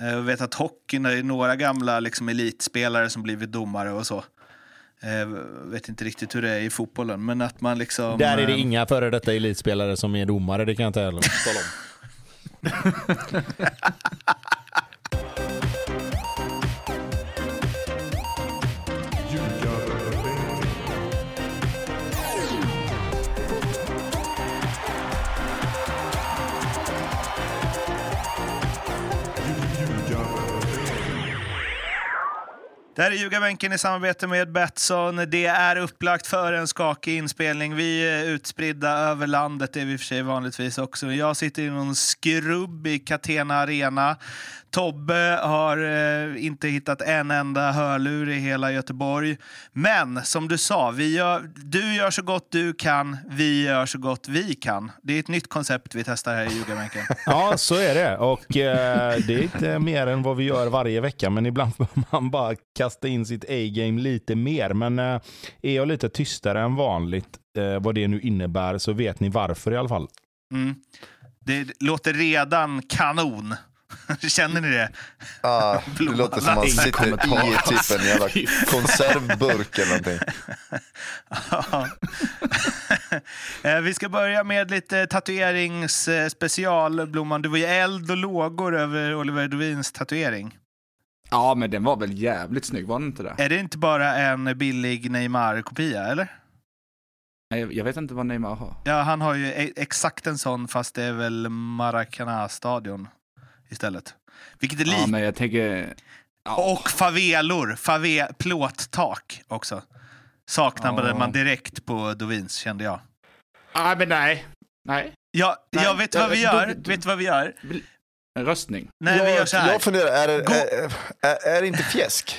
Jag vet att hockeyn är några gamla liksom elitspelare som blivit domare och så. Vet inte riktigt hur det är i fotbollen, men att man liksom... Där är det inga före detta elitspelare som är domare, det kan jag inte heller tala om. Det här är Ljugarbänken i samarbete med Betsson. Det är upplagt för en skakig inspelning. Vi är utspridda över landet, det är vi för sig vanligtvis också. Jag sitter i någon skrubb i Catena Arena. Tobbe har inte hittat en enda hörlur i hela Göteborg. Men som du sa, du gör så gott du kan, vi gör så gott vi kan. Det är ett nytt koncept vi testar här i Ljugarbänken. Ja, så är det. Och det är inte mer än vad vi gör varje vecka. Men ibland får man bara kasta in sitt A-game lite mer. Men är jag lite tystare än vanligt, vad det nu innebär, så vet ni varför i alla fall. Det låter redan kanon. Känner ni det? Ja, det låter som man sitter i typ en jävla konservburk eller någonting. Vi ska börja med lite tatueringsspecial, Blomman. Du var ju eld och lågor över Oliver Dovins tatuering. Ja, men den var väl jävligt snygg, var den inte det? Är det inte bara en billig Neymar-kopia, eller? Nej, jag vet inte vad Neymar har. Ja, han har ju exakt en sån, fast det är väl Maracanã-stadion istället. Vilket är Ja, men jag tänker... Ja. Och favelor, plåttak också. Saknade man direkt på Dovins, kände jag. Ja, men nej. Ja, jag vet vad vi gör. Vet vad vi gör? En röstning. Nej, vi gör så här. Jag funderar, är det inte fjäsk?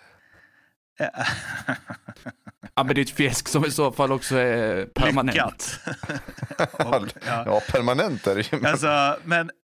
Ja, men det är ett fjäsk som i så fall också är permanent. Lyckat. Ja, permanent är det ju. Alltså,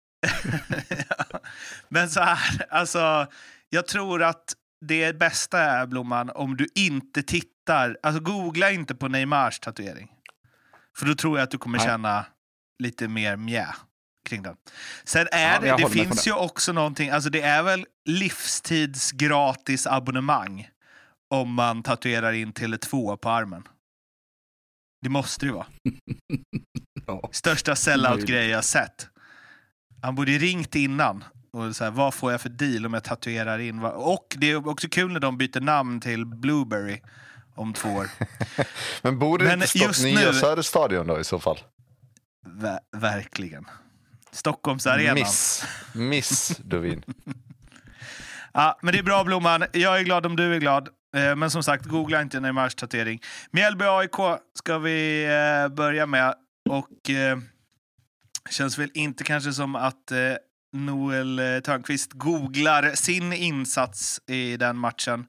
men så här, alltså, jag tror att det bästa är, Blomman, om du inte tittar, alltså googla inte på Neymars tatuering. För då tror jag att du kommer känna lite mer kring den. Sen är det finns ju också någonting, alltså det är väl livstids gratis abonnemang om man tatuerar in Tele2 på armen. Det måste ju vara. Största sellout-grej jag sett. Han borde ringt innan och så här, vad får jag för deal om jag tatuerar in? Och det är också kul när de byter namn till Blueberry om 2 år. Men borde det inte stått nya Söderstadion då i så fall? Verkligen. Stockholmsarenan. Miss Dovin. Ja, men det är bra, Blomman. Jag är glad om du är glad. Men som sagt, googla inte Neymars tatuering. Mjällby AIK ska vi börja med. Och känns väl inte kanske som att Noel Törnqvist googlar sin insats i den matchen.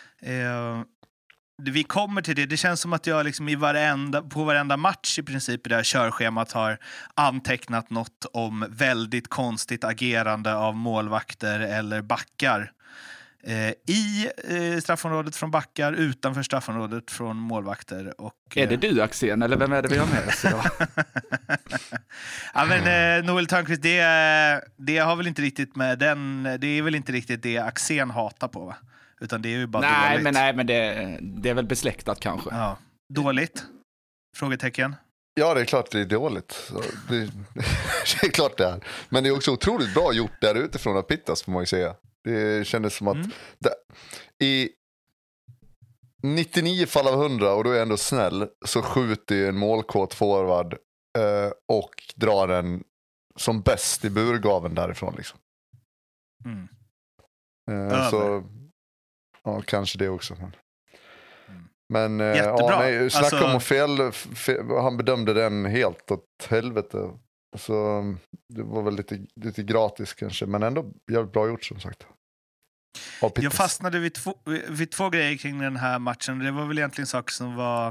Vi kommer till det. Det känns som att jag liksom på varenda match i princip i det här körschemat har antecknat något om väldigt konstigt agerande av målvakter eller backar. I straffområdet från backar, utanför straffområdet från målvakter. Och, är det du, Axén, eller vem är det vi har med oss idag? Ja, men Noel Törnqvist, det har väl inte riktigt med den, det är väl inte riktigt det Axén hatar på, va? Utan det är ju bara dåligt. Nej, men det är väl besläktat kanske. Ja. Dåligt? Frågetecken. Ja, det är klart det är dåligt. Det är klart det är. Men det är också otroligt bra gjort där utifrån att pittas, får man ju säga. Det kändes som att i 99 fall av 100, och då är jag ändå snäll, så skjuter en målkåt forward och drar den som bäst i burgaven därifrån liksom. Så ja, kanske det också. Men snacka om fel, han bedömde den helt åt helvete. Så det var väl lite gratis kanske, men ändå jävligt bra gjort som sagt. Jag fastnade vid två grejer kring den här matchen. Det var väl egentligen saker som var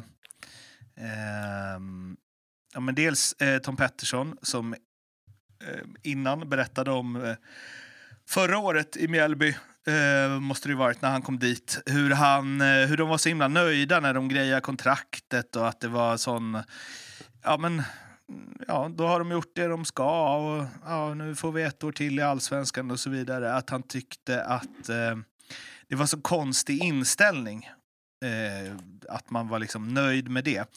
men dels Tom Pettersson som innan berättade om förra året i Mjällby, måste det ju varit när han kom dit, hur de var så himla nöjda när de grejade kontraktet och att det var sån, ja men ja, då har de gjort det de ska och ja, nu får vi 1 år till i Allsvenskan och så vidare. Att han tyckte att det var så konstig inställning. Att man var liksom nöjd med det.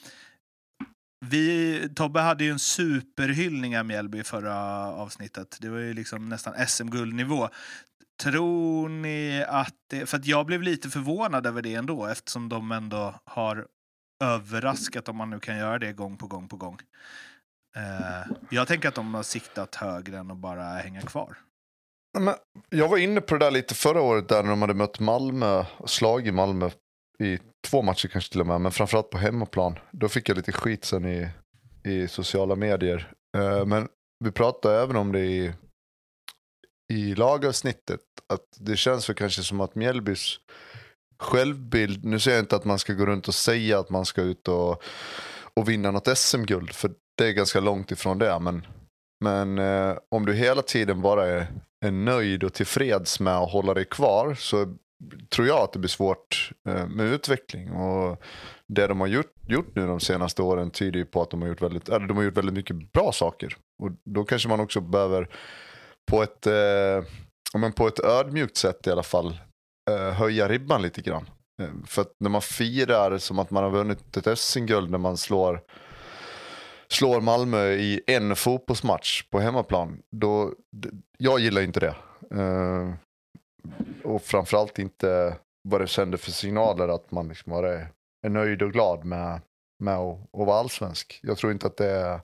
Tobbe hade ju en superhyllning av Mjällby i förra avsnittet. Det var ju liksom nästan SM-guldnivå. Tror ni att för att jag blev lite förvånad över det ändå, eftersom de ändå har överraskat, om man nu kan göra det gång på gång. Jag tänker att de har siktat högre än att bara hänga kvar. Men jag var inne på det där lite förra året där när de hade mött Malmö, slag i Malmö i 2 matcher kanske till och med, men framförallt på hemmaplan. Då fick jag lite skit sen i sociala medier. Men vi pratade även om det i lagavsnittet, att det känns för kanske som att Mjällbys självbild, nu säger jag inte att man ska gå runt och säga att man ska ut och vinna något SM-guld, för det är ganska långt ifrån det, men om du hela tiden bara är nöjd och tillfreds med att hålla dig kvar, så tror jag att det blir svårt med utveckling. Och det de har gjort nu de senaste åren tyder ju på att de har gjort väldigt mycket bra saker. Och då kanske man också behöver på ett ödmjukt sätt i alla fall höja ribban lite grann. För att när man firar som att man har vunnit ett SM-guld, när man slår Malmö i en fotbollsmatch på hemmaplan, jag gillar inte det. Och framförallt inte vad det sänder för signaler att man liksom är nöjd och glad med att vara allsvensk. Jag tror inte att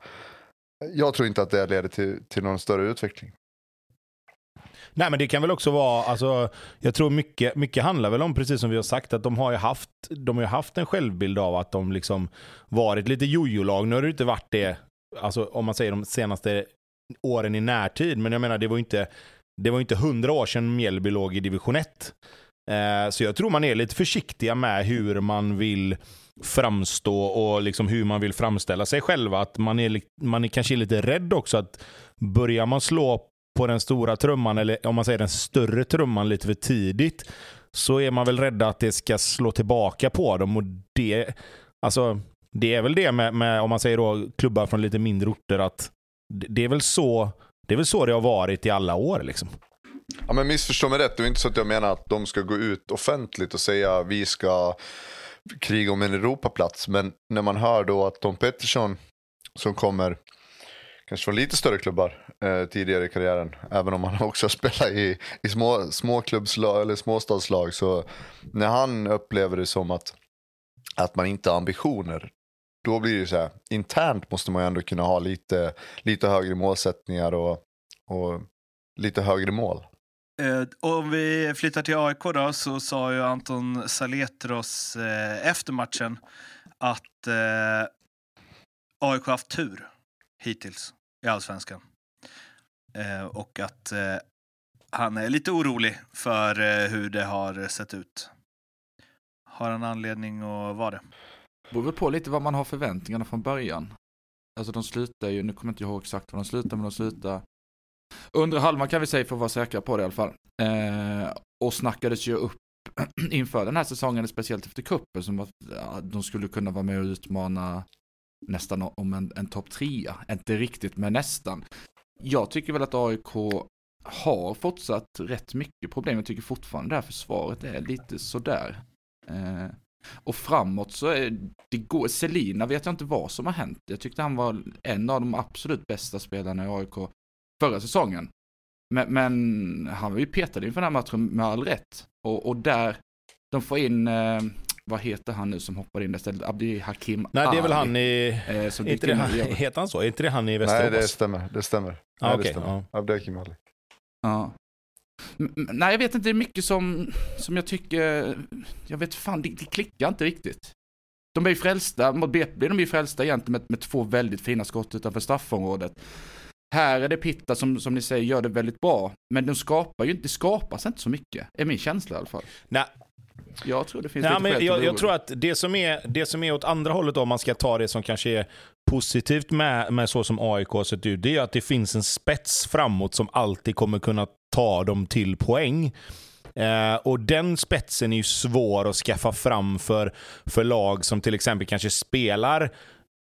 det leder till någon större utveckling. Nej, men det kan väl också vara, alltså, jag tror mycket handlar väl om, precis som vi har sagt, att de har ju haft en självbild av att de liksom varit lite jojo-lag. Nu har det inte varit det, alltså, om man säger de senaste åren i närtid, men jag menar det var inte 100 år sedan Mjällby låg i division 1. Så jag tror man är lite försiktiga med hur man vill framstå och liksom hur man vill framställa sig själva. Att man är kanske lite rädd också, att börjar man slå på den stora trumman, eller om man säger den större trumman lite för tidigt, så är man väl rädd att det ska slå tillbaka på dem. Och det är väl det med om man säger då klubbar från lite mindre orter, att det är väl så det har varit i alla år liksom. Ja, men missförstå mig rätt, det är inte så att jag menar att de ska gå ut offentligt och säga vi ska kriga om en Europaplats, men när man hör då att Tom Pettersson, som kommer kanske från lite större klubbar tidigare i karriären, även om han också spelat i småklubbslag eller småstadslag, så när han upplever det som att man inte har ambitioner, då blir det så här, internt måste man ju ändå kunna ha lite högre målsättningar och lite högre mål. Om vi flyttar till AIK då, så sa ju Anton Saletros efter matchen att AIK har haft tur hittills i Allsvenskan. Och att han är lite orolig för hur det har sett ut. Har han anledning att vara det? Det beror väl på lite vad man har förväntningarna från början. Alltså de slutar ju, nu kommer jag inte ihåg exakt vad de slutar, men de slutar under halvan kan vi säga, för att vara säkra på det i alla fall. Och snackades ju upp inför den här säsongen, speciellt efter kuppen, som att de skulle kunna vara med och utmana nästan om en topp 3. Inte riktigt, men nästan. Jag tycker väl att AIK har fortsatt rätt mycket problem. Jag tycker fortfarande det här försvaret är lite sådär. Och framåt så det går. Selina vet jag inte vad som har hänt. Jag tyckte han var en av de absolut bästa spelarna i AIK förra säsongen. Men han var ju petad inför den här matchen med all rätt. Och där de får in vad heter han nu som hoppar in där stället? Abdi Hakim. Nej, det är väl han i heter han så? Är inte det han i Västerås? Nej, det stämmer. Abdi Hakim Ali. Ja. Nej, jag vet inte, det är mycket som jag tycker, jag vet fan, det klickar inte riktigt. De är ju frälsta, mot BP blir de ju frälsta egentligen med 2 väldigt fina skott utanför straffområdet. Här är det Pitta som ni säger gör det väldigt bra, men det skapas inte så mycket, är min känsla i alla fall. Nej. Jag tror det finns lite men jag tror att det som är åt andra hållet, om man ska ta det som kanske är positivt med så som AIK har sett ut, det är att det finns en spets framåt som alltid kommer kunna ta dem till poäng. Och den spetsen är ju svår att skaffa fram för lag som till exempel kanske spelar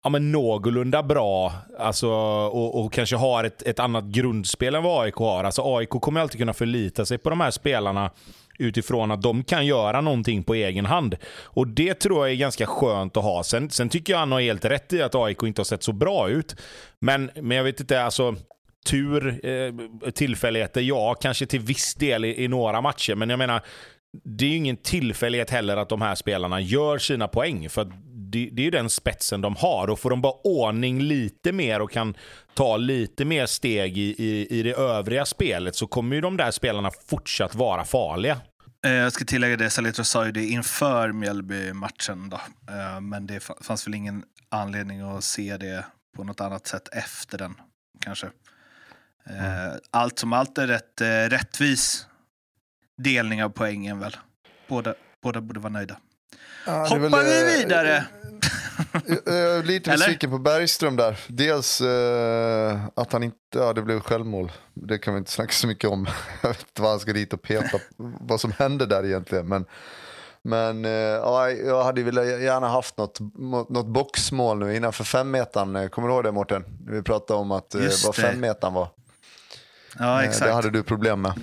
någorlunda bra, alltså, och kanske har ett annat grundspel än vad AIK har. Alltså AIK kommer alltid kunna förlita sig på de här spelarna utifrån att de kan göra någonting på egen hand. Och det tror jag är ganska skönt att ha. Sen tycker jag han har helt rätt i att AIK inte har sett så bra ut. Men jag vet inte, alltså tillfälligheter, ja, kanske till viss del i några matcher. Men jag menar, det är ju ingen tillfällighet heller att de här spelarna gör sina poäng. För det är ju den spetsen de har. Och får de bara ordning lite mer och kan ta lite mer steg i det övriga spelet, så kommer ju de där spelarna fortsatt vara farliga. Jag ska tillägga det, Salitro sa ju det inför Mjällby-matchen då. Men det fanns väl ingen anledning att se det på något annat sätt efter den, kanske. Allt som allt är rätt rättvis delning av poängen väl. Båda borde vara nöjda. Ja, hoppar vi vidare? Jag är lite besviken på Bergström där. Dels att han inte, det blev självmål. Det kan vi inte snacka så mycket om. Jag vet inte vad han ska dit och peta vad som hände där egentligen. Men jag hade väl gärna haft något boxmål nu innanför 5-metern. Kommer du ihåg det, Mårten? Vi pratade om att vad 5-metern var. Ja, exakt. Det hade du problem med.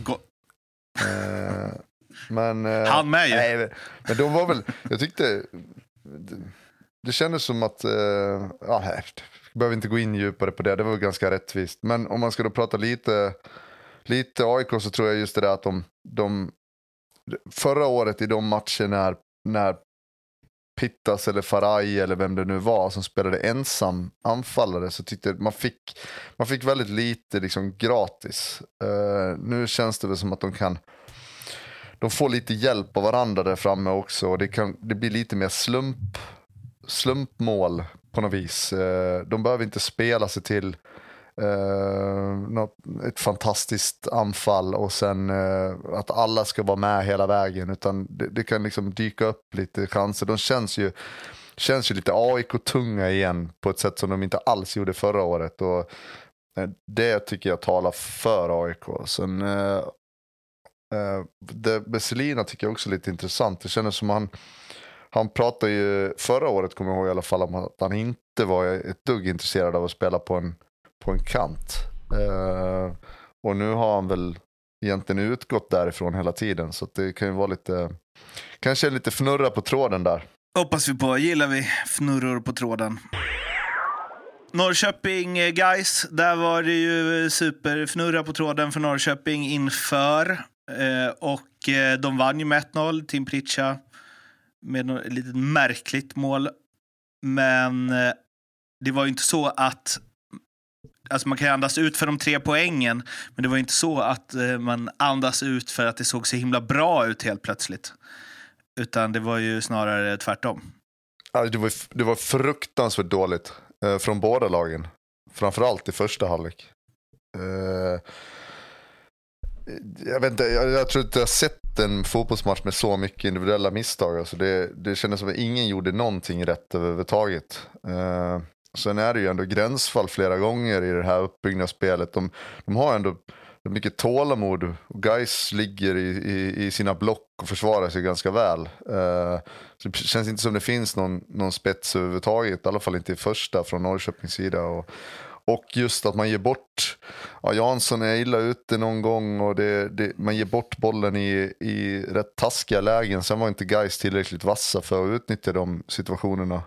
Men han med ju. Nej, men de var väl, jag tyckte det kändes som att jag behöver inte gå in djupare på det. Det var ganska rättvist. Men om man ska då prata lite AIK, så tror jag just det där att de förra året i de matcherna när Pittas eller Faraj eller vem det nu var som spelade ensam anfallare, så tyckte man fick väldigt lite liksom gratis. Nu känns det väl som att de får lite hjälp av varandra där framme också, och det blir lite mer slumpmål på något vis. De behöver inte spela sig till ett fantastiskt anfall och sen att alla ska vara med hela vägen, utan det kan liksom dyka upp lite chanser. De känns ju lite AIK-tunga igen på ett sätt som de inte alls gjorde förra året, och det tycker jag talar för AIK. Sen det Besselina tycker jag också är lite intressant. Det känns som han pratade ju förra året, kommer jag ihåg i alla fall, om att han inte var ett dugg intresserad av att spela på en kant. Och nu har han väl egentligen utgått därifrån hela tiden, så att det kan ju vara kanske lite fnurra på tråden där. Hoppas vi på, gillar vi fnurror på tråden. Norrköping guys, där var det ju superfnurra på tråden för Norrköping inför, och de vann ju med 1-0, Tim Pritcha med ett litet märkligt mål, men det var ju inte så att, alltså man kan ju andas ut för de 3 poängen, men det var inte så att man andas ut för att det såg så himla bra ut helt plötsligt, utan det var ju snarare tvärtom. Ja, det var fruktansvärt dåligt från båda lagen, framförallt i första halvlek. Jag vet inte, jag tror inte jag har sett en fotbollsmatch med så mycket individuella misstag. Alltså det kändes som att ingen gjorde någonting rätt överhuvudtaget. Sen är det ju ändå gränsfall flera gånger i det här uppbyggnadsspelet. De har ändå mycket tålamod, och guys ligger i sina block och försvarar sig ganska väl. Så det känns inte som det finns någon spets överhuvudtaget, i alla fall inte i första från Norrköpings sida. Och just att man ger bort, Jansson är illa ute någon gång, och man ger bort bollen i rätt taskiga lägen. Sen var inte guys tillräckligt vassa för att utnyttja de situationerna.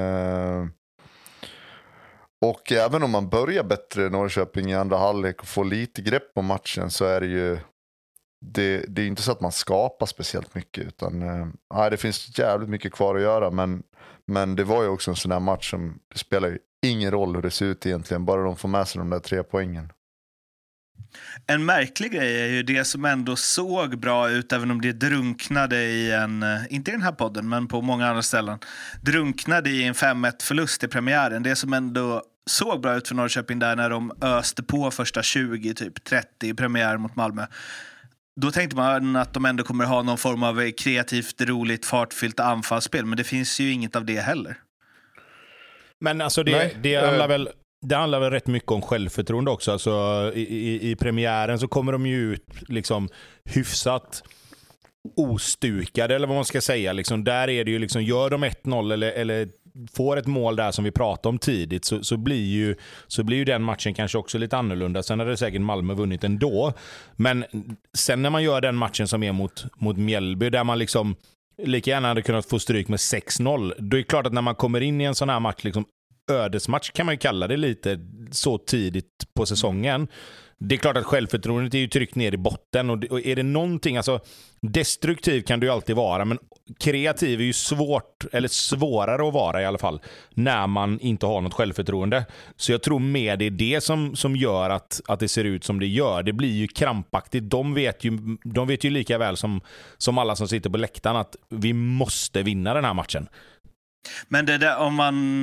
Och även om man börjar bättre i Norrköping i andra halvlek och får lite grepp på matchen, så är det ju det är inte så att man skapar speciellt mycket, utan det finns jävligt mycket kvar att göra, men det var ju också en sån här match som det spelar ju ingen roll hur det ser ut egentligen, bara de får med sig de där 3 poängen. En märklig grej är ju det som ändå såg bra ut, även om det drunknade i inte i den här podden, men på många andra ställen, drunknade i en 5-1-förlust i premiären. Det som ändå såg bra ut för Norrköping där när de öste på första 20, typ 30 i premiär mot Malmö. Då tänkte man att de ändå kommer ha någon form av kreativt, roligt, fartfyllt anfallsspel, men det finns ju inget av det heller. Men alltså det handlar väl rätt mycket om självförtroende också. Alltså, i premiären så kommer de ju ut liksom hyfsat ostukade, eller vad man ska säga. Liksom, där är det ju liksom, gör de 1-0 eller får ett mål där som vi pratade om tidigt så blir ju den matchen kanske också lite annorlunda. Sen hade säkert Malmö vunnit ändå. Men sen när man gör den matchen som är mot Mjällby, där man liksom lika gärna hade kunnat få stryk med 6-0, då är det klart att när man kommer in i en sån här match, liksom ödesmatch kan man ju kalla det lite så tidigt på säsongen. Det är klart att självförtroendet är ju tryckt ner i botten, och är det någonting, alltså destruktiv kan du ju alltid vara, men kreativ är ju svårare att vara i alla fall när man inte har något självförtroende. Så jag tror med det är det som gör att det ser ut som det gör. Det blir ju krampaktigt. De vet ju lika väl som alla som sitter på läktaren att vi måste vinna den här matchen. Men det där, om man...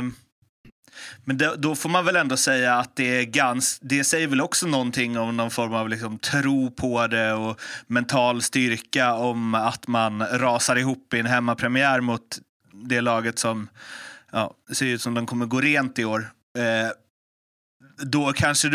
Men då får man väl ändå säga att det säger väl också någonting om någon form av liksom tro på det och mental styrka, om att man rasar ihop i en hemmapremiär mot det laget som ser ut som de kommer gå rent i år. Då kanske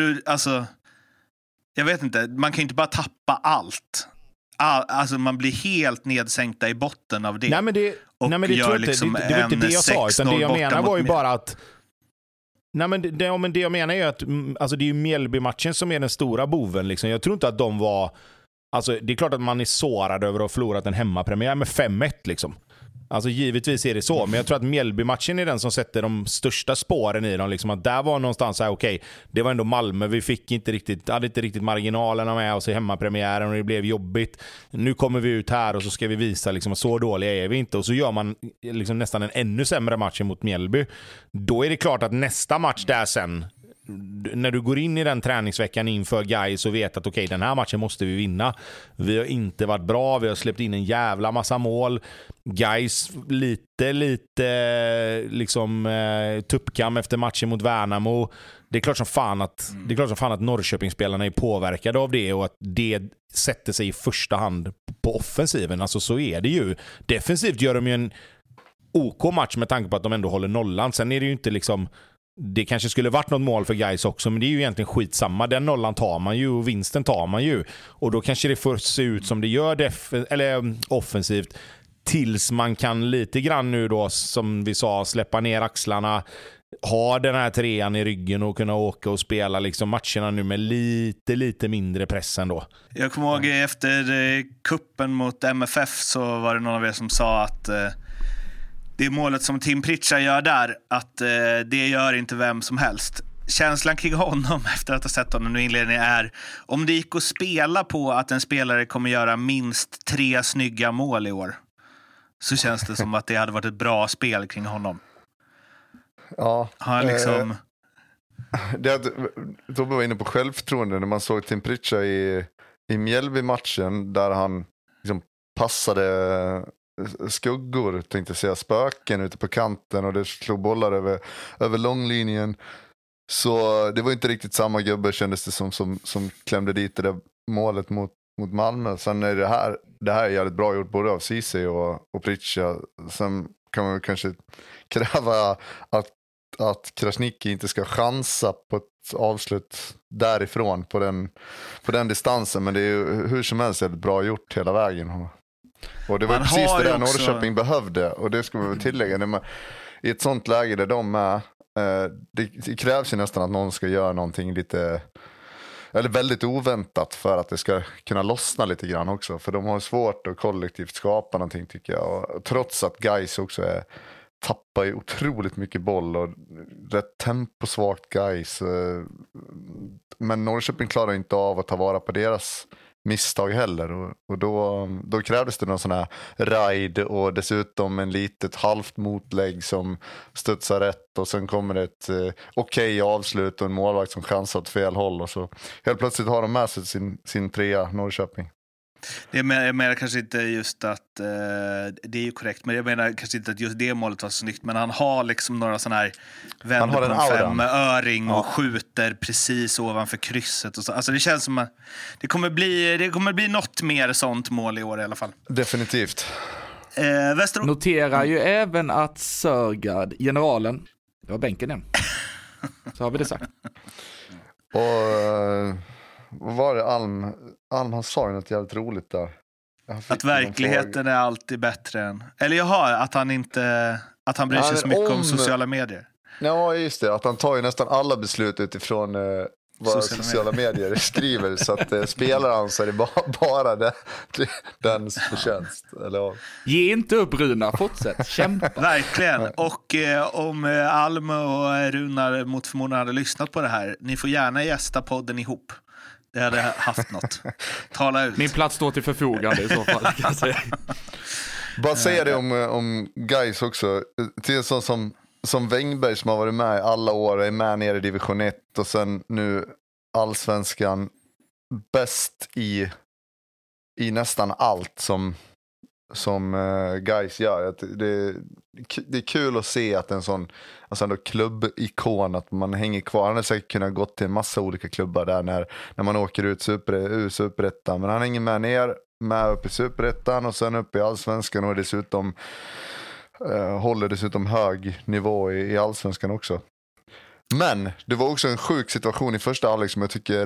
jag vet inte, man kan inte bara tappa allt. Alltså man blir helt nedsänkta i botten av det. Nej men det tror jag liksom inte. Det var inte det jag sa, utan det jag menar var ju bara att nej, men det jag menar är att alltså, det är ju Mjällby-matchen som är den stora boven. Liksom. Jag tror inte att de var... Alltså, det är klart att man är sårad över att ha förlorat en hemmapremiär med 5-1. Liksom. Alltså, givetvis är det så. Men jag tror att Mjällby-matchen är den som sätter de största spåren i dem. Liksom. Att där var någonstans så här, okej, det var ändå Malmö. Vi hade inte riktigt marginalerna med oss i hemmapremiären och det blev jobbigt. Nu kommer vi ut här och så ska vi visa liksom, att så dåliga är vi inte. Och så gör man liksom, nästan en ännu sämre match mot Mjällby. Då är det klart att nästa match där sen, när du går in i den träningsveckan inför Gais och vet att okej, den här matchen måste vi vinna. Vi har inte varit bra, vi har släppt in en jävla massa mål. Gais lite liksom tuppkam efter matchen mot Värnamo. Det är klart som fan att Norrköpingsspelarna är påverkade av det, och att det sätter sig i första hand på offensiven. Alltså så är det ju. Defensivt gör de ju en OK match med tanke på att de ändå håller nollan. Sen är det ju inte liksom, det kanske skulle varit något mål för Gais också, men det är ju egentligen skitsamma. Den nollan tar man ju och vinsten tar man ju. Och då kanske det får se ut som det gör offensivt, tills man kan lite grann nu då, som vi sa, släppa ner axlarna, ha den här trean i ryggen och kunna åka och spela liksom matcherna nu med lite mindre press ändå. Jag kommer ihåg efter kuppen mot MFF så var det någon av er som sa att det målet som Tim Pritchard gör där, att det gör inte vem som helst. Känslan kring honom efter att ha sett honom nu i inledningen är, om det gick att spela på att en spelare kommer göra minst 3 snygga mål i år, så känns det som att det hade varit ett bra spel kring honom. Ja. Han liksom... Tobbe var inne på självförtroende när man såg Tim Pritchard i Mjällby-matchen, där han liksom passade skuggor, tänkte säga spöken ute på kanten, och det slog bollar över långlinjen. Så det var inte riktigt samma gubbe, kändes det som klämde dit det där målet mot Malmö. Sen är det här är jävligt bra gjort både av Ceesay och Pritchard. Sen kan man kanske kräva att Krasniqi inte ska chansa på ett avslut därifrån på den distansen, men det är ju hur som helst väldigt bra gjort hela vägen. Och det var precis det där Norrköping behövde, och det ska vi tillägga. I ett sånt läge där de är, det krävs ju nästan att någon ska göra någonting lite, eller väldigt oväntat, för att det ska kunna lossna lite grann också. För de har svårt att kollektivt skapa någonting, tycker jag. Och trots att Gais också tappar ju otroligt mycket boll och rätt temposvagt Gais. Men Norrköping klarar inte av att ta vara på deras misstag heller, och då krävdes det någon sån här ride, och dessutom en litet halvt motlägg som studsar rätt, och sen kommer det ett okej avslut och en målvakt som chansar åt fel håll, och så helt plötsligt har de med sig sin trea Norrköping. Jag menar kanske inte just att det är ju korrekt, men jag menar kanske inte att just det målet var så snyggt, men han har liksom några sån här vänder på en 5-öring och skjuter precis ovanför krysset och så. Alltså det känns som att det kommer bli något mer sånt mål i år i alla fall. Definitivt. Noterar ju även att Sörgard, generalen, det var bänken igen. Så har vi det sagt. Och vad var det Alm han sa ju något jävligt roligt där. Att verkligheten är alltid bättre än... Eller att Att han bryr sig så mycket om sociala medier. Ja, just det. Att han tar ju nästan alla beslut utifrån vad sociala medier skriver. Så att spelar han så är det bara dens förtjänst. Eller? Ge inte upp, Runar. Fortsätt. Kämpa. Verkligen. Och om Alm och Runar mot förmodan hade lyssnat på det här, ni får gärna gästa podden ihop. Det hade haft något. Tala ut. Min plats står till förfogande i så fall, kan jag säga. Bara säga det om guys också. Till en sån som Wängberg som har varit med i alla år, är med nere i division 1 och sen nu allsvenskan, bäst i nästan allt som guys gör. Det är kul att se att en sån ändå klubbikon, att man hänger kvar. Han har säkert kunnat gå till en massa olika klubbar där när man åker ut ur Superettan, men han hänger med upp i Superettan och sen upp i allsvenskan och dessutom håller dessutom hög nivå i allsvenskan också. Men det var också en sjuk situation i första halvlek som jag tycker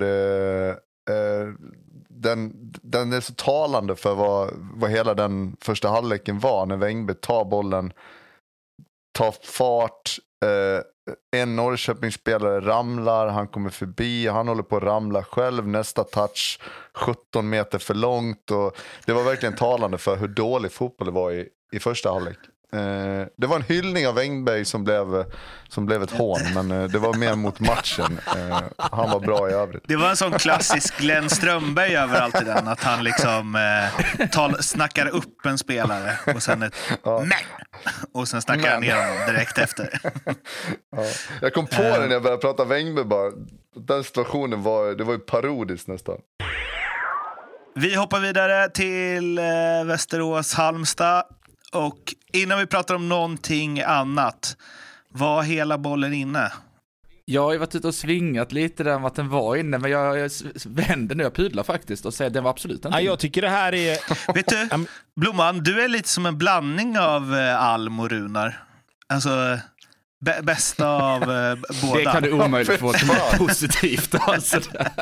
den är så talande för vad hela den första halvleken var, när Wängberg tar bollen, tar fart, en Norrköpingsspelare ramlar, han kommer förbi, han håller på att ramla själv, nästa touch 17 meter för långt, och det var verkligen talande för hur dålig fotboll det var i första halvlek. Det var en hyllning av Wängberg som blev ett hån, men det var mer mot matchen. Han var bra i övrigt. Det var en sån klassisk Glenn Strömberg överallt i den, att han liksom snackar upp en spelare och sen nej, och sen snackar han ner honom direkt efter. Ja. Jag kom på det när jag började prata Wängberg bara. Den situationen det var ju parodiskt nästan. Vi hoppar vidare till Västerås-Halmstad. Och innan vi pratar om någonting annat, var hela bollen inne? Jag har ju varit ute och svingat lite där om att den var inne, men jag vänder nu, jag pudlar faktiskt och säger att den var absolut inte. Ja, jag tycker det här är... Vet du, Blomman, du är lite som en blandning av Alm och Runar. Alltså, bästa av båda. Det kan du omöjligt få till något positivt. Alltså.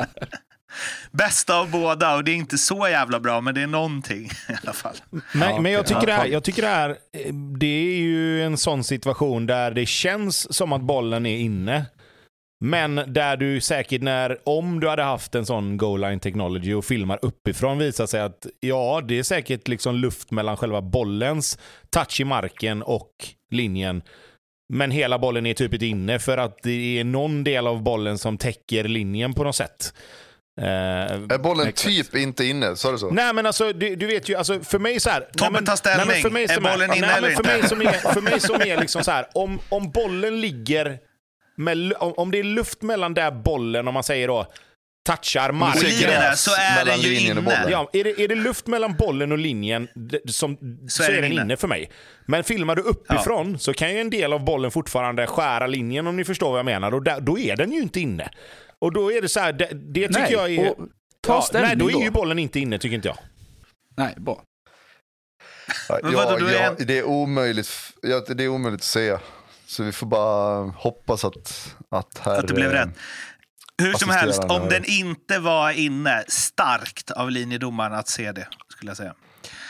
Bästa av båda, och det är inte så jävla bra, men det är någonting i alla fall. Men jag tycker det här, det är ju en sån situation där det känns som att bollen är inne. Men där du säkert om du hade haft en sån goal line technology och filmar uppifrån, visar sig att ja, det är säkert liksom luft mellan själva bollens touch i marken och linjen. Men hela bollen är typ inte inne för att det är någon del av bollen som täcker linjen på något sätt. Är bollen typ inte inne, så är det så? Nej, men alltså du vet ju, alltså för mig så här, Tobben tar ställning. Är bollen inne eller inte? För mig som är liksom så här, om bollen ligger om det är luft mellan där bollen, om man säger då touchar marken, så är den ju inne. Ja, är det luft mellan bollen och linjen så är den inne för mig. Men filmar du uppifrån så kan ju en del av bollen fortfarande skära linjen, om ni förstår vad jag menar, och då är den ju inte inne. Och då är det så här, det tycker jag är... Nej, då är ju bollen inte inne, tycker inte jag. Nej, bra. Det är omöjligt att säga. Så vi får bara hoppas att det blev rätt. Hur som helst, om den inte var inne, starkt av linjedomaren att se det, skulle jag säga.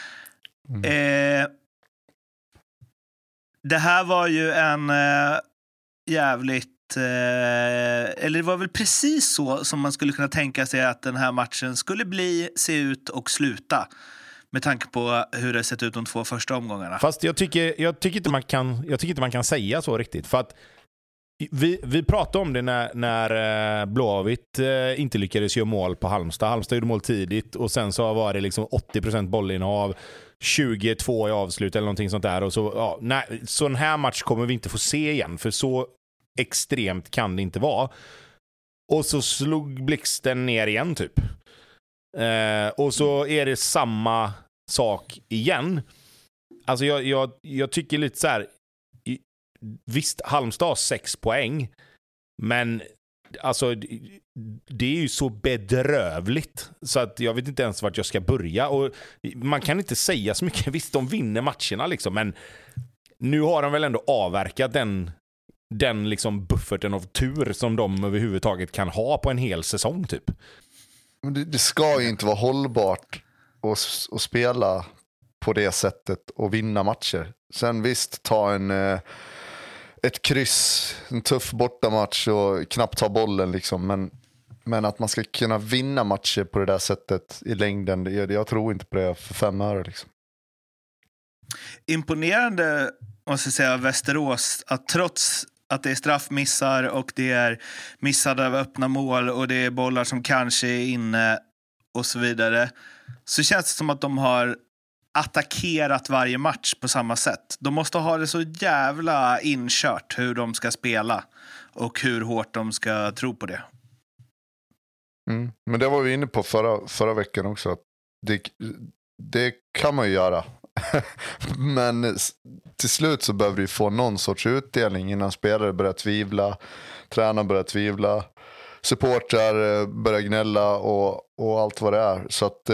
Det här var ju en jävligt... eller det var väl precis så som man skulle kunna tänka sig att den här matchen skulle se ut och sluta, med tanke på hur det sett ut de 2 första omgångarna. Fast jag tycker inte man kan säga så riktigt, för att vi pratade om det när Blåvitt inte lyckades göra mål på Halmstad. Halmstad gjorde mål tidigt och sen så var det liksom 80% bollinnehav, 22 i avslut eller någonting sånt där, och så sån här match kommer vi inte få se igen, för så extremt kan det inte vara. Och så slog blixten ner igen typ. Och så är det samma sak igen. Alltså jag tycker lite så här, visst, Halmstad har 6 poäng, men alltså det är ju så bedrövligt så att jag vet inte ens vart jag ska börja, och man kan inte säga så mycket. Visst, de vinner matcherna liksom, men nu har de väl ändå avverkat den liksom bufferten av tur som de överhuvudtaget kan ha på en hel säsong typ. Men det ska ju inte vara hållbart att spela på det sättet och vinna matcher. Sen visst, ta ett kryss, en tuff bortamatch och knappt ta bollen liksom. Men att man ska kunna vinna matcher på det där sättet i längden, jag tror inte på det för 5 öre liksom. Imponerande måste jag säga, Västerås, att trots att det är straffmissar och det är missade av öppna mål och det är bollar som kanske är inne och så vidare, så känns det som att de har attackerat varje match på samma sätt. De måste ha det så jävla inkört hur de ska spela och hur hårt de ska tro på det. Men det var vi inne på förra veckan också, att det kan man ju göra. Men till slut så behöver vi få någon sorts utdelning innan spelare börjar tvivla, tränaren börjar tvivla, supportrar börjar gnälla och allt vad det är. Så att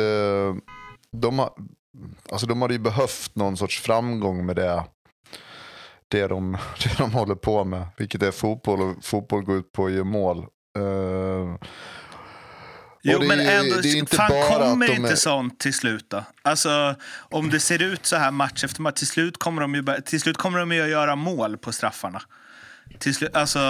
de hade ju behövt någon sorts framgång med det de håller på med, vilket är fotboll, och fotboll går ut på att göra mål. Jo, men ändå, det är inte fan, bara kommer inte sånt till slut då? Alltså, om det ser ut så här match efter match, till slut kommer de ju att göra mål på straffarna. Alltså,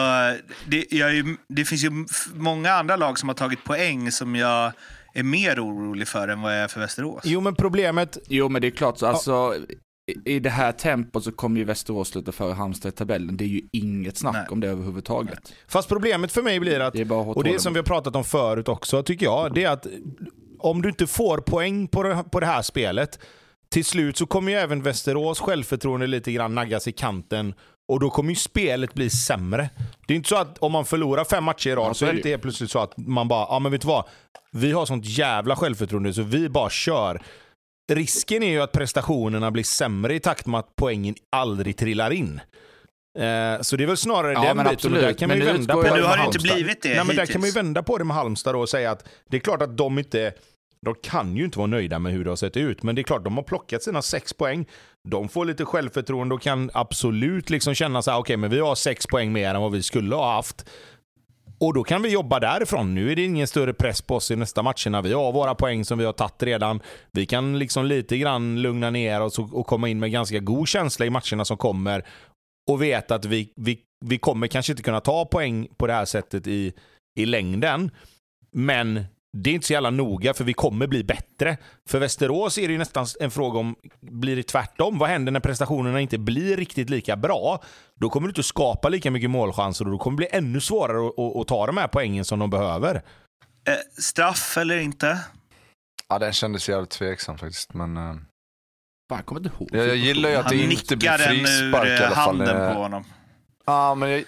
det finns ju många andra lag som har tagit poäng som jag är mer orolig för än vad jag är för Västerås. Jo, men problemet... Jo, men det är klart, alltså... I det här tempot så kommer ju Västerås sluta före Halmstad i tabellen. Det är ju inget snack om det överhuvudtaget. Nej. Fast problemet för mig blir att, och det är som vi har pratat om förut också, tycker jag, det är att om du inte får poäng på det här spelet, till slut så kommer ju även Västerås självförtroende lite grann naggas i kanten, och då kommer ju spelet bli sämre. Det är inte så att om man förlorar 5 matcher i rad så är det inte helt plötsligt så att man bara, men vet du vad, vi har sånt jävla självförtroende så vi bara kör. Risken är ju att prestationerna blir sämre i takt med att poängen aldrig trillar in. Så det är väl snarare den biten. Där kan man ju vända på det. Men nu har det inte blivit det. Nej, men där kan man ju vända på det med Halmstad och säga att det är klart att de kan ju inte vara nöjda med hur det har sett ut. Men det är klart, de har plockat sina 6 poäng. De får lite självförtroende och kan absolut liksom känna så här, okej, men vi har 6 poäng mer än vad vi skulle ha haft. Och då kan vi jobba därifrån. Nu är det ingen större press på oss i nästa matcherna. Vi har våra poäng som vi har tagit redan. Vi kan liksom lite grann lugna ner oss och komma in med ganska god känsla i matcherna som kommer. Och veta att vi kommer kanske inte kunna ta poäng på det här sättet i längden. Men det är inte så jävla noga, för vi kommer bli bättre. För Västerås är det ju nästan en fråga om, blir det tvärtom? Vad händer när prestationerna inte blir riktigt lika bra? Då kommer du inte skapa lika mycket målchanser och då kommer det bli ännu svårare att ta de här poängen som de behöver. Straff eller inte? Ja, den kändes jävligt tveksam faktiskt, men... Fan, kommer inte ihåg. Jag gillar ju att det inte blir frispark i alla fall. Handen på honom. Ja, men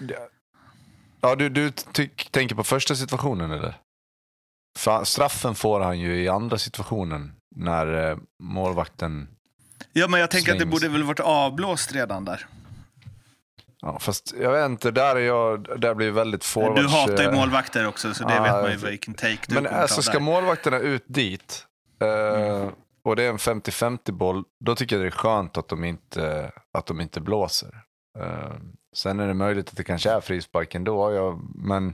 du tänker på första situationen, eller? Straffen får han ju i andra situationen när målvakten... Ja, men jag tänker att det borde väl varit avblåst redan där. Ja, fast jag vet inte, där blir väldigt forwards... Du hatar ju målvakter också, så det vet man ju vilken take du men alltså, ska målvakterna ut dit och det är en 50-50 boll, då tycker jag det är skönt att de inte blåser. Sen är det möjligt att det kanske är frispark ändå, men...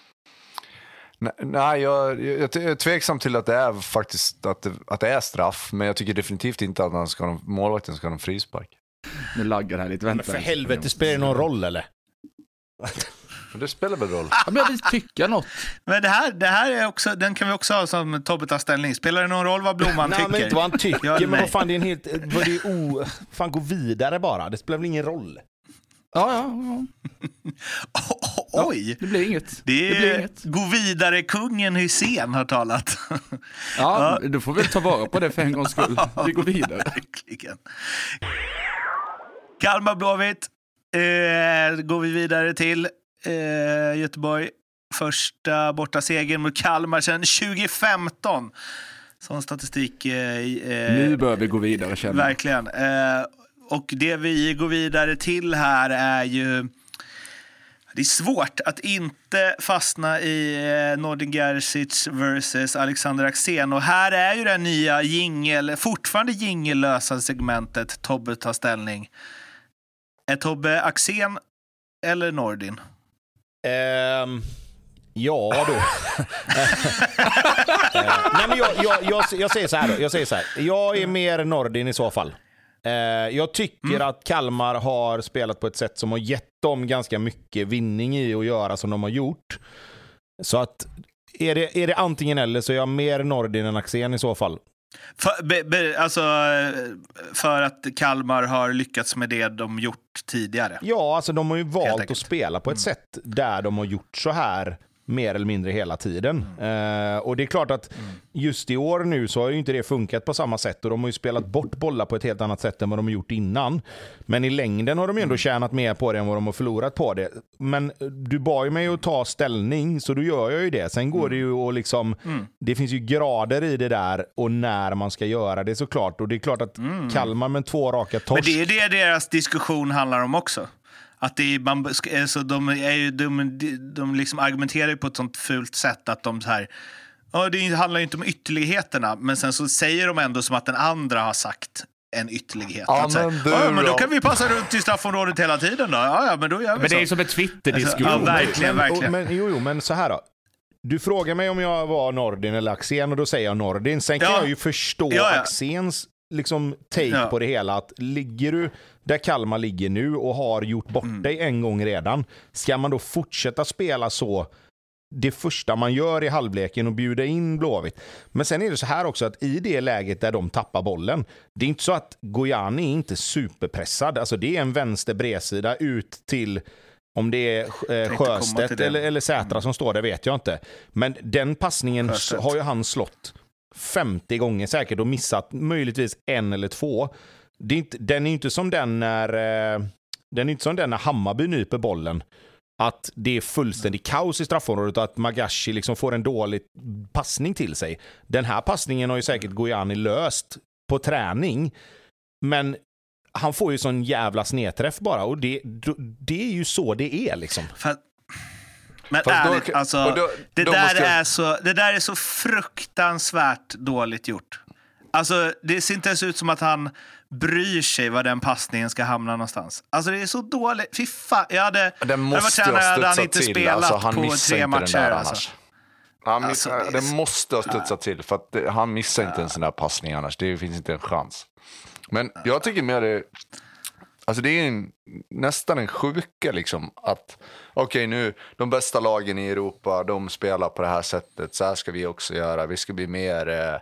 Nej, jag är tveksam till att det är faktiskt att det är straff, men jag tycker definitivt inte att målvakten ska ha en frispark. Nu laggar det här lite, vänta. Men för helvete, spelar det någon roll eller? Det spelar väl roll. Ja, men jag vill tycka något. Men det här är också, den kan vi också ha som Tobbe tar ställning. Spelar det någon roll vad Blomman tycker? Nej, men inte vad han tycker, men vad fan, det är en helt... fan, gå vidare bara. Det spelar väl ingen roll. Ja. Oj! Det blir inget. Det blir inget. Gå vidare, kungen Hussein har talat. Ja, då får vi ta vara på det för en gångs skull. Vi går vidare. Verkligen. Kalmar Blåvitt går vi vidare till Göteborg. Första borta segern mot Kalmar sedan 2015. Sån statistik. Nu bör vi gå vidare, känner jag. Verkligen. Och det vi går vidare till här är ju... Det är svårt att inte fastna i Nordin Gerzic versus Alexander Axén. Och här är ju det nya fortfarande jingellösa segmentet Tobbe tar ställning. Är Tobbe Axén eller Nordin? Ja då. Nej, men jag säger så här då. Jag är mer Nordin i så fall. Jag tycker att Kalmar har spelat på ett sätt som har gett dem ganska mycket vinning i att göra som de har gjort. Så att är det antingen eller, så är jag mer Nordin än Axén i så fall. För att Kalmar har lyckats med det de gjort tidigare. Ja, alltså de har ju valt att spela på ett sätt där de har gjort så här mer eller mindre hela tiden. Och det är klart att just i år nu så har ju inte det funkat på samma sätt, och de har ju spelat bort bollar på ett helt annat sätt än vad de har gjort innan. Men i längden har de ju ändå tjänat mer på det än vad de har förlorat på det. Men du bad ju mig att ta ställning, så då gör jag ju det. Sen går det ju att liksom, det finns ju grader i det där och när man ska göra det såklart. Och det är klart att Kalmar med 2 raka torsk. Men det är det deras diskussion handlar om också. Att det är, så de liksom argumenterar på ett sånt fult sätt att de så här, det handlar ju inte om ytterligheterna, men sen så säger de ändå som att den andra har sagt en ytterlighet. Men då kan vi passa runt i straffområdet hela tiden då. Ja, men då gör vi men så. det är som ett Twitter-diskussion. Ja, verkligen. Men så här då. Du frågar mig om jag var Nordin eller Axén, och då säger jag Nordin. Sen kan jag ju förstå Axéns liksom take på det hela, att ligger du där Kalmar ligger nu och har gjort bort dig en gång redan, ska man då fortsätta spela så det första man gör i halvleken och bjuda in Blåvitt? Men sen är det så här också, att i det läget där de tappar bollen, det är inte så att Gojani är inte superpressad, alltså det är en vänster bredsida ut till, om det är Sjöstedt eller Sätra som står där vet jag inte, men den passningen har ju han slått 50 gånger säkert och missat möjligtvis 1 eller 2. Den är inte som den när Hammarby nyper bollen, att det är fullständigt kaos i straffområdet och att Magashi liksom får en dålig passning till sig. Den här passningen har ju säkert Gojani löst på träning, men han får ju sån jävla snedträff bara, och det är ju så det är liksom. Men ärligt, alltså, det där är så fruktansvärt dåligt gjort. Alltså, det ser inte ens ut som att han bryr sig var den passningen ska hamna någonstans. Alltså, det är så dåligt. Fy fan, den måste han inte till. Spelat alltså, han på 3 matcher. Alltså. Den måste ha studsat till, för att han missar inte en sån där passning annars. Det finns inte en chans. Men jag tycker mer det... Alltså det är nästan en sjuka liksom, att okej, nu de bästa lagen i Europa, de spelar på det här sättet, så här ska vi också göra. Vi ska bli mer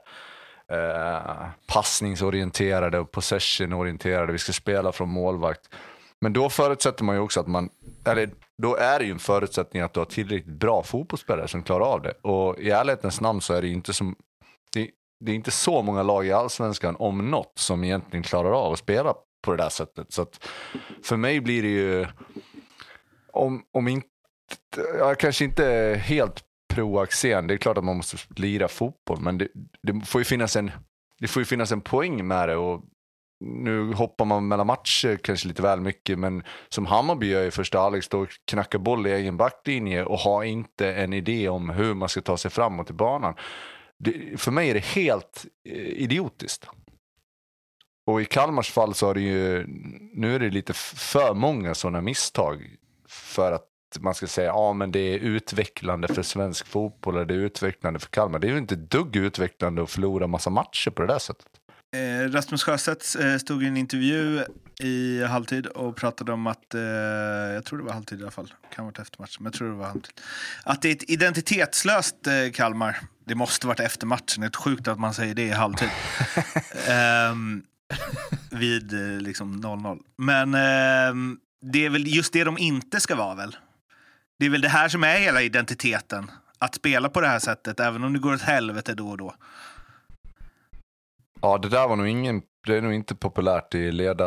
passningsorienterade och possessionorienterade. Vi ska spela från målvakt. Men då förutsätter man ju också att då är det ju en förutsättning att du har tillräckligt bra fotbollsspelare som klarar av det. Och i ärlighetens namn så är det ju inte som det är inte så många lag i Allsvenskan om något som egentligen klarar av att spela på det där sättet. Så att för mig blir det ju om inte, jag kanske inte är helt pro-Axén. Det är klart att man måste lira fotboll, men det får ju finnas en poäng med det, och nu hoppar man mellan matcher kanske lite väl mycket, men som Hammarby gör i första halvlek, står och knackar boll i egen backlinje och har inte en idé om hur man ska ta sig framåt i banan. För mig är det helt idiotiskt. Och i Kalmars fall så har det ju, nu är det lite för många sådana misstag för att man ska säga, men det är utvecklande för svensk fotboll, eller det är utvecklande för Kalmar. Det är ju inte dugg utvecklande att förlora massa matcher på det där sättet. Rasmus Sjöstedt stod i en intervju i halvtid och pratade om att, jag tror det var halvtid i alla fall, kan ha varit eftermatch, men jag tror det var halvtid, att det är ett identitetslöst Kalmar. Det måste varit efter matchen, det är sjukt att man säger det i halvtid. Vid liksom 0-0. Men det är väl just det de inte ska vara väl. Det är väl det här som är hela identiteten, att spela på det här sättet även om det går åt helvete då och då. Ja, det där var nog det är nog inte populärt i led.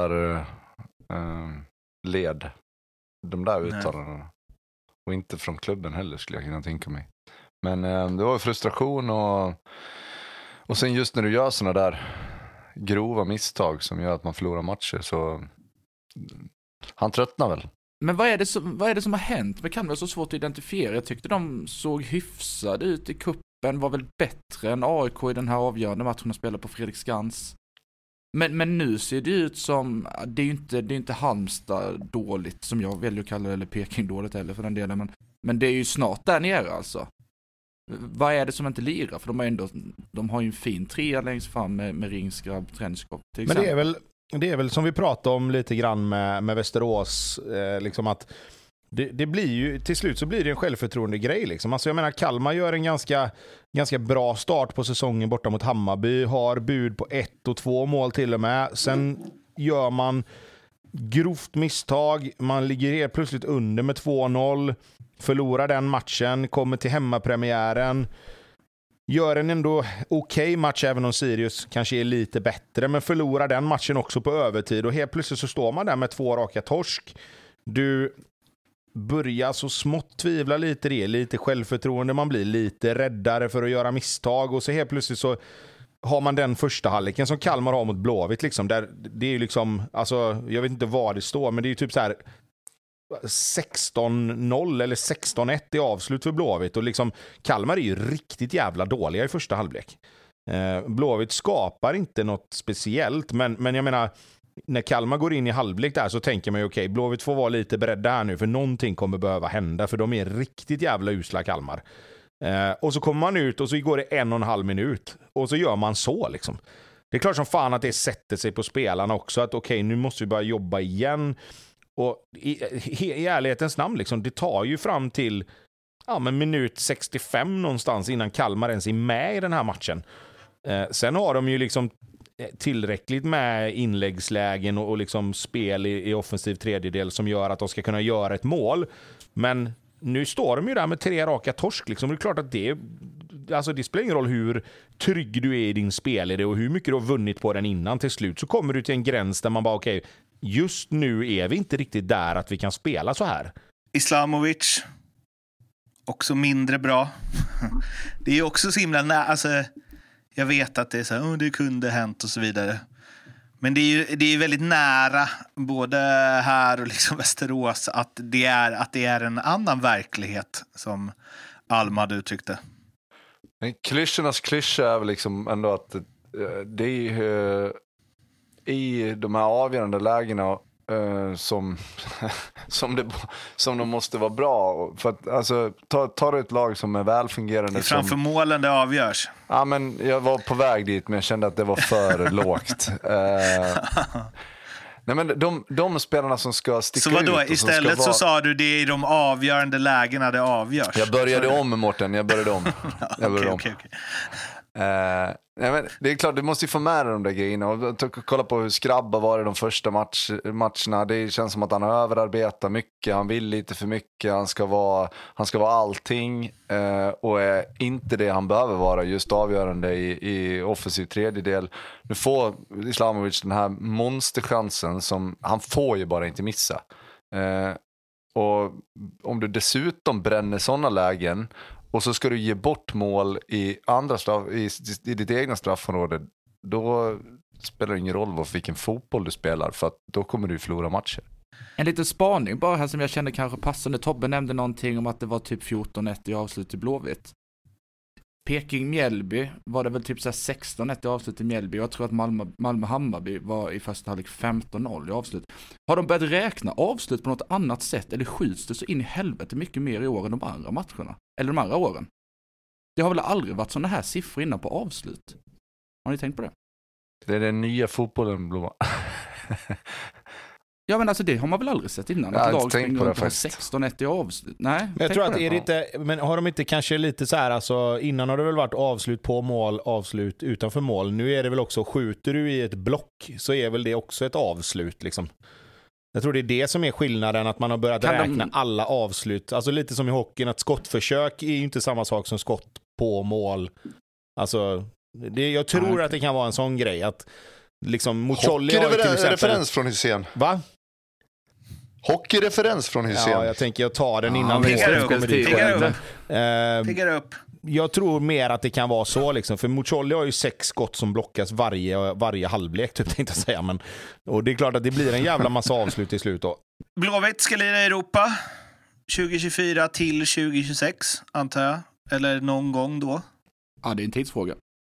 De där uttalandena. Och inte från klubben heller, skulle jag kunna tänka mig. Men det var frustration och sen just när du gör såna där grova misstag som gör att man förlorar matcher, så han tröttnar väl. Men vad är det som har hänt? Det kan vara så svårt att identifiera. Jag tyckte de såg hyfsade ut i kuppen, var väl bättre än AIK i den här avgörande matchen att spela på Fredriksskans. Men nu ser det ut som, det är ju inte Halmstad dåligt som jag väljer att kalla det, eller Peking dåligt heller för den delen, men Men det är ju snart där nere alltså. Vad är det som inte lirar? För de har ju en fin trea längst fram med Ringsgrabb, Trenskop till exempel. Men det är väl som vi pratade om lite grann med Västerås, liksom att det blir ju, till slut så blir det en självförtroende grej liksom. Alltså jag menar, Kalmar gör en ganska bra start på säsongen borta mot Hammarby, har bud på 1 och 2 mål till och med. Sen gör man grovt misstag, man ligger helt plötsligt under med 2-0, förlorar den matchen, kommer till hemmapremiären, gör en ändå okej match, även om Sirius kanske är lite bättre, men förlorar den matchen också på övertid, och helt plötsligt så står man där med 2 raka torsk. Du börjar så smått tvivla lite, det är lite självförtroende, man blir lite räddare för att göra misstag, och så helt plötsligt så har man den första halvleken som Kalmar har mot Blåvitt liksom, där det är ju liksom, alltså jag vet inte vad det står, men det är ju typ så här 16-0 eller 16-1 i avslut för Blåvitt, och liksom Kalmar är ju riktigt jävla dåliga i första halvlek. Blåvitt skapar inte något speciellt, men jag menar, när Kalmar går in i halvlek där så tänker man ju okej, Blåvitt får vara lite beredda här nu, för någonting kommer behöva hända, för de är riktigt jävla usla Kalmar. Och så kommer man ut och så går det 1,5 minut och så gör man så liksom. Det är klart som fan att det sätter sig på spelarna också, att okej, nu måste vi börja jobba igen. Och i ärlighetens namn liksom, det tar ju fram till men minut 65 någonstans innan Kalmar ens är med i den här matchen. Sen har de ju liksom tillräckligt med inläggslägen och liksom spel i offensiv tredjedel som gör att de ska kunna göra ett mål. Men nu står de ju där med 3 raka torsk liksom. Det är klart att det spelar ingen roll hur trygg du är i din spelidé och hur mycket du har vunnit på den innan. Till slut så kommer du till en gräns där man bara okej, just nu är vi inte riktigt där att vi kan spela så här. Islamovic också mindre bra. Det är också så himla alltså, jag vet att det är så här, det kunde hänt och så vidare. Men det är väldigt nära både här och liksom Västerås att det är en annan verklighet, som Almad uttryckte. Men klyschornas klyscha är väl liksom ändå att det är i de här avgörande lägena som de måste vara bra. För att, alltså, tar du ett lag som är välfungerande. Det är framför målen det avgörs. Ja, men jag var på väg dit, men jag kände att det var för lågt. Nej, men de spelarna som ska sticka ut. Så vadå, istället så sa du det är i de avgörande lägena det avgörs. Jag började om, Mårten. Okej. Nej, men det är klart, du måste ju få med dig de där grejerna och kolla på hur Skrabba var i de första matcherna. Det känns som att han har överarbetat mycket, han vill lite för mycket, han ska vara allting och är inte det han behöver vara, just avgörande i offensiv tredjedel. Nu får Islamovic den här monsterchansen som han får ju bara inte missa. Och om du dessutom bränner sådana lägen och så ska du ge bort mål i ditt egna straffområde, då spelar det ingen roll vilken fotboll du spelar, för att då kommer du förlora matcher. En liten spaning bara här som jag kände kanske passande. Tobbe nämnde någonting om att det var typ 14-1 i avslut i Blåvitt. Peking-Mjällby var det väl typ 16-1 i avslut i Mjällby. Jag tror att Malmö-Hammarby var i första halvlek 15-0 i avslut. Har de börjat räkna avslut på något annat sätt, eller skjuts det så in i helvete mycket mer i år än de andra matcherna? Eller de andra åren? Det har väl aldrig varit sådana här siffror innan på avslut? Har ni tänkt på det? Det är den nya fotbollen, Blomma. Ja, men alltså det har man väl aldrig sett innan. Jag har tänkt på det faktiskt. 16-1 i avslut. Nej, men jag tror att är inte, men har de inte kanske lite så här, alltså innan har det väl varit avslut på mål, avslut utanför mål. Nu är det väl också, skjuter du i ett block så är väl det också ett avslut liksom. Jag tror det är det som är skillnaden, att man har börjat räkna alla avslut. Alltså lite som i hockeyn, att skottförsök är ju inte samma sak som skott på mål. Alltså jag tror att det kan vara en sån grej att liksom Mucolli har ju till exempel referens från Hussein. Va? Hockeyreferens från Hussein. Ja, jag tänker jag tar den innan Piggar upp. Jag tror mer att det kan vara så liksom, för Mucolli har ju 6 skott som blockas varje halvlek typ, tänkte jag säga, men och det är klart att det blir en jävla massa avslut i slut då. Blåvitt ska lira i Europa 2024 till 2026 antar jag, eller någon gång då. Ja, det är en tidsfråga.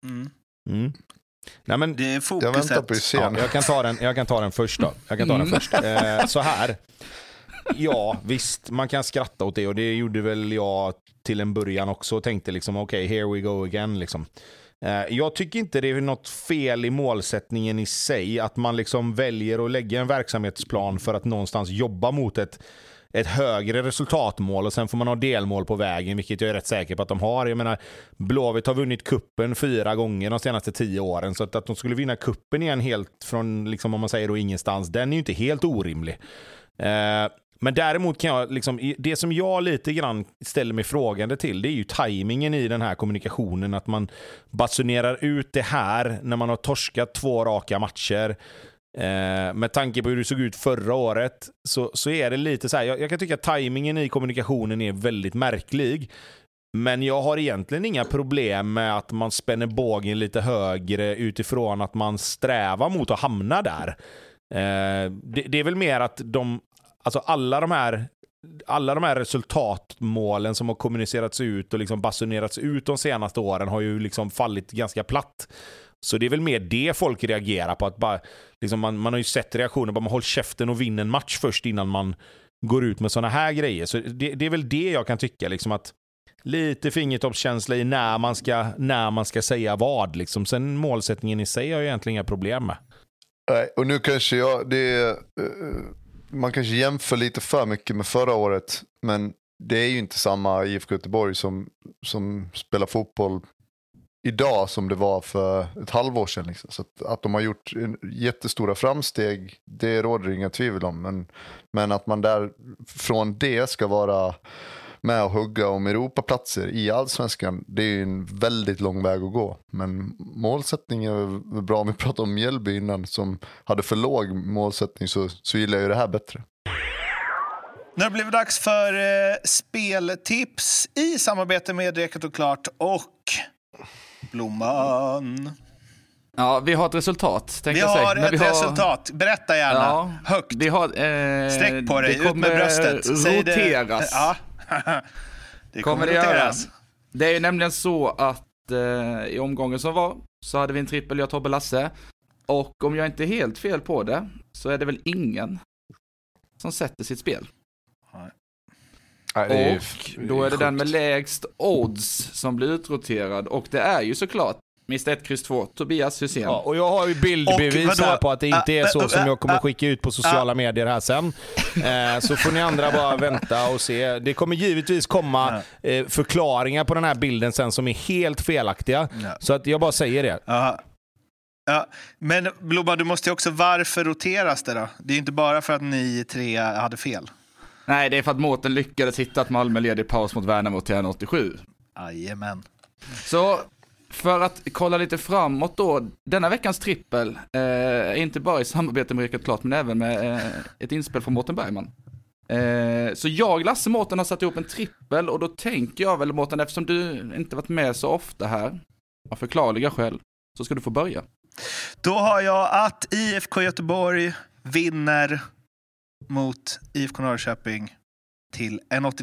Nej, men det är fokuset. Jag väntar på Hussein. Jag kan ta den först då. Så här. Ja, visst, man kan skratta åt det, och det gjorde väl jag till en början också, och tänkte liksom okej, here we go again liksom. Jag tycker inte det är något fel i målsättningen i sig, att man liksom väljer att lägga en verksamhetsplan för att någonstans jobba mot ett högre resultatmål, och sen får man ha delmål på vägen, vilket jag är rätt säker på att de har. Jag menar, Blåvitt har vunnit kuppen 4 gånger de senaste 10 åren, så att de skulle vinna kuppen igen helt från, liksom, om man säger då, ingenstans, den är ju inte helt orimlig. Men däremot kan jag liksom, det som jag lite grann ställer mig frågande till, det är ju tajmingen i den här kommunikationen, att man basunerar ut det här när man har torskat 2 raka matcher. Med tanke på hur det såg ut förra året, så är det lite så här, jag kan tycka att tajmingen i kommunikationen är väldigt märklig. Men jag har egentligen inga problem med att man spänner bågen lite högre utifrån att man strävar mot att hamna där. Det är väl mer att alltså alla de här resultatmålen som har kommunicerats ut och liksom basunerats ut de senaste åren har ju liksom fallit ganska platt. Så det är väl mer det folk reagerar på, att bara, liksom man har ju sett reaktioner på att man håller käften och vinner en match först innan man går ut med såna här grejer. Så det är väl det jag kan tycka, liksom, att lite fingertoppskänsla i när man ska säga vad liksom. Sen målsättningen i sig har jag egentligen inga problem med. Nej, och nu kanske man kanske jämför lite för mycket med förra året, men det är ju inte samma IFK Göteborg som spelar fotboll idag som det var för ett halvår sedan. Liksom. Så att de har gjort jättestora framsteg, det råder inga tvivel om. Men att man där från det ska vara med och hugga om Europaplatser i Allsvenskan, det är ju en väldigt lång väg att gå. Men målsättningen är bra. Om vi pratade om Mjällby innan som hade för låg målsättning, så gillar jag ju det här bättre. Nu har det blivit dags för speltips i samarbete med Reket och Klart och Blomman. Ja, vi har ett resultat. Vi har ett resultat. Berätta gärna. Högt. Vi har, sträck på dig, ut med bröstet. Säg roteras. Ja. Det kommer roteras. Det är ju nämligen så att i omgången som var så hade vi en trippel, jag, Tobbe, Lasse. Och om jag inte är helt fel på det, så är det väl ingen som sätter sitt spel. Nej, och då är det den med lägst odds som blir utroterad. Och det är ju såklart Mr. 1x2, Tobias Hysén. Ja, och jag har ju bildbevis här på att det inte är så som jag kommer skicka ut på sociala medier här sen. Så får ni andra bara vänta och se. Det kommer givetvis komma förklaringar på den här bilden sen som är helt felaktiga. Så att jag bara säger det. Ja, men Blomman, du måste ju också, varför roteras det då? Det är inte bara för att ni 3 hade fel. Nej, det är för att Mårten lyckades hitta att Malmö leder i paus mot Värnamo till 1,87. Jajamän. Så för att kolla lite framåt då, denna veckans trippel är inte bara i samarbete med Reket Klart, men även med ett inspel från Mårten Bergman. Så jag, Lasse, Mårten har satt ihop en trippel, och då tänker jag väl, Mårten, eftersom du inte varit med så ofta här, av förklarliga skäl, så ska du få börja. Då har jag att IFK Göteborg vinner mot IFK Norrköping till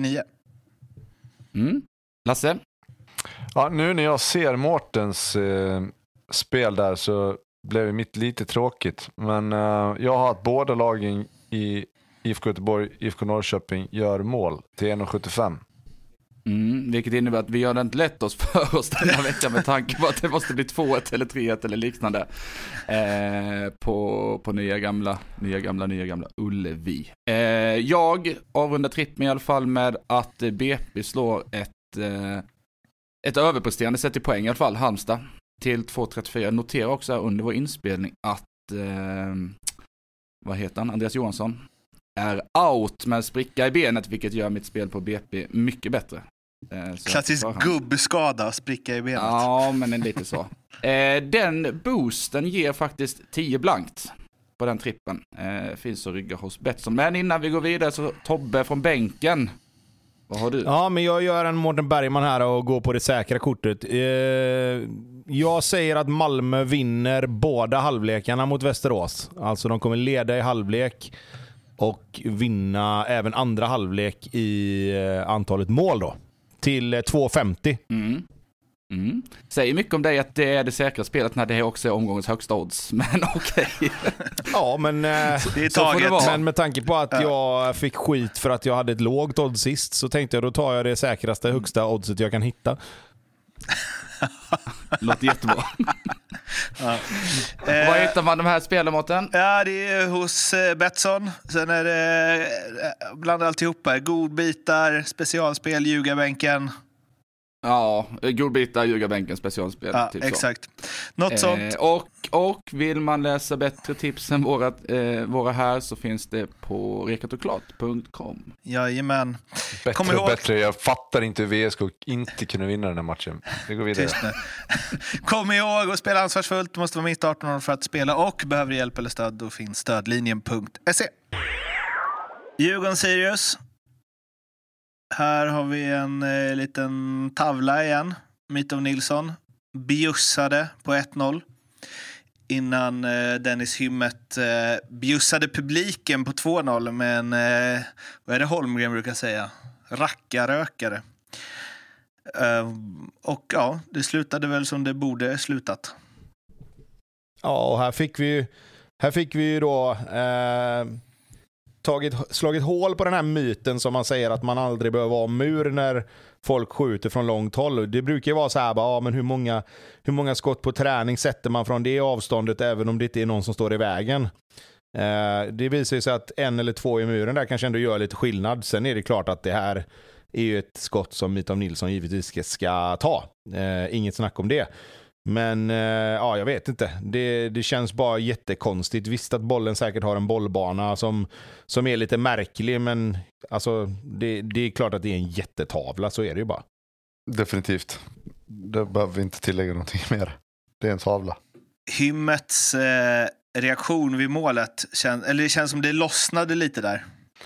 1,89. Lasse? Ja, nu när jag ser Mårtens spel där så blev mitt lite tråkigt. Men jag har att båda lagen i IFK Göteborg, IFK Norrköping gör mål till 1,75. Vilket innebär att vi gör det inte lätt oss för oss den här veckan med tanke på att det måste bli 2-1 eller 3-1 eller liknande på nya gamla Ullevi. Jag avrundar trippen i alla fall med att BP slår ett överpresterande sätt i poäng i alla fall, Halmstad, till 2,34. Jag noterar också under vår inspelning att vad heter han? Andreas Johansson är out med spricka i benet, vilket gör mitt spel på BP mycket bättre. Klassisk gubbskada, spricka i benet. Ja, men lite så. Den boosten ger faktiskt 10 blankt på den trippen. Finns att rygga hos Betsson. Men innan vi går vidare så Tobbe från bänken. Vad har du? Ja, men jag gör en Mårten Bergman här och går på det säkra kortet. Jag säger att Malmö vinner båda halvlekarna mot Västerås. Alltså de kommer leda i halvlek och vinna även andra halvlek i antalet mål då. Till 2,50. Säger mycket om dig att det är det säkra spelet när det också är omgångens högsta odds. Men okej. Ja, men, det är taget, men med tanke på att jag fick skit för att jag hade ett lågt odds sist, så tänkte jag då tar jag det säkraste högsta oddset jag kan hitta. Låter jättebra. Var hittar man de här spelen, Mårten? Ja, det är hos Betsson. Sen är det bland alltihopa. Godbitar, specialspel, ljugarbänken. Ja, godbitar, ljugarbänken, specialspel. Ja, typ exakt. Något sånt. Och vill man läsa bättre tips än våra här, så finns det på rekatoklart.com. Jajamän. Bättre och bättre. Jag fattar inte hur VSK inte kunde vinna den här matchen. Vi går vidare. Kom ihåg att spela ansvarsfullt. Du måste vara minst 18 år för att spela, och behöver hjälp eller stöd, då finns stödlinjen.se. Djurgården-Sirius. Här har vi en liten tavla igen. Mitov Nilsson bjussade på 1-0 innan Dennis Hymmet bjussade publiken på 2-0 med en, vad är det Holmgren brukar säga? Rackarökare. Och ja, det slutade väl som det borde slutat. Ja, och här fick vi ju då slagit hål på den här myten som man säger att man aldrig behöver vara mur när folk skjuter från långt håll. Det brukar ju vara så här, ja, men hur många skott på träning sätter man från det avståndet även om det inte är någon som står i vägen. Det visar sig att 1 eller 2 i muren där kanske ändå gör lite skillnad. Sen är det klart att det här är ju ett skott som Mitov Nilsson givetvis ska ta. Inget snack om det. Men ja, jag vet inte. Det känns bara jättekonstigt. Visst att bollen säkert har en bollbana som är lite märklig, men alltså, det är klart att det är en jättetavla, så är det ju bara. Definitivt. Det behöver vi inte tillägga någonting mer. Det är en tavla. Hymmets reaktion vid målet, det känns som det lossnade lite där.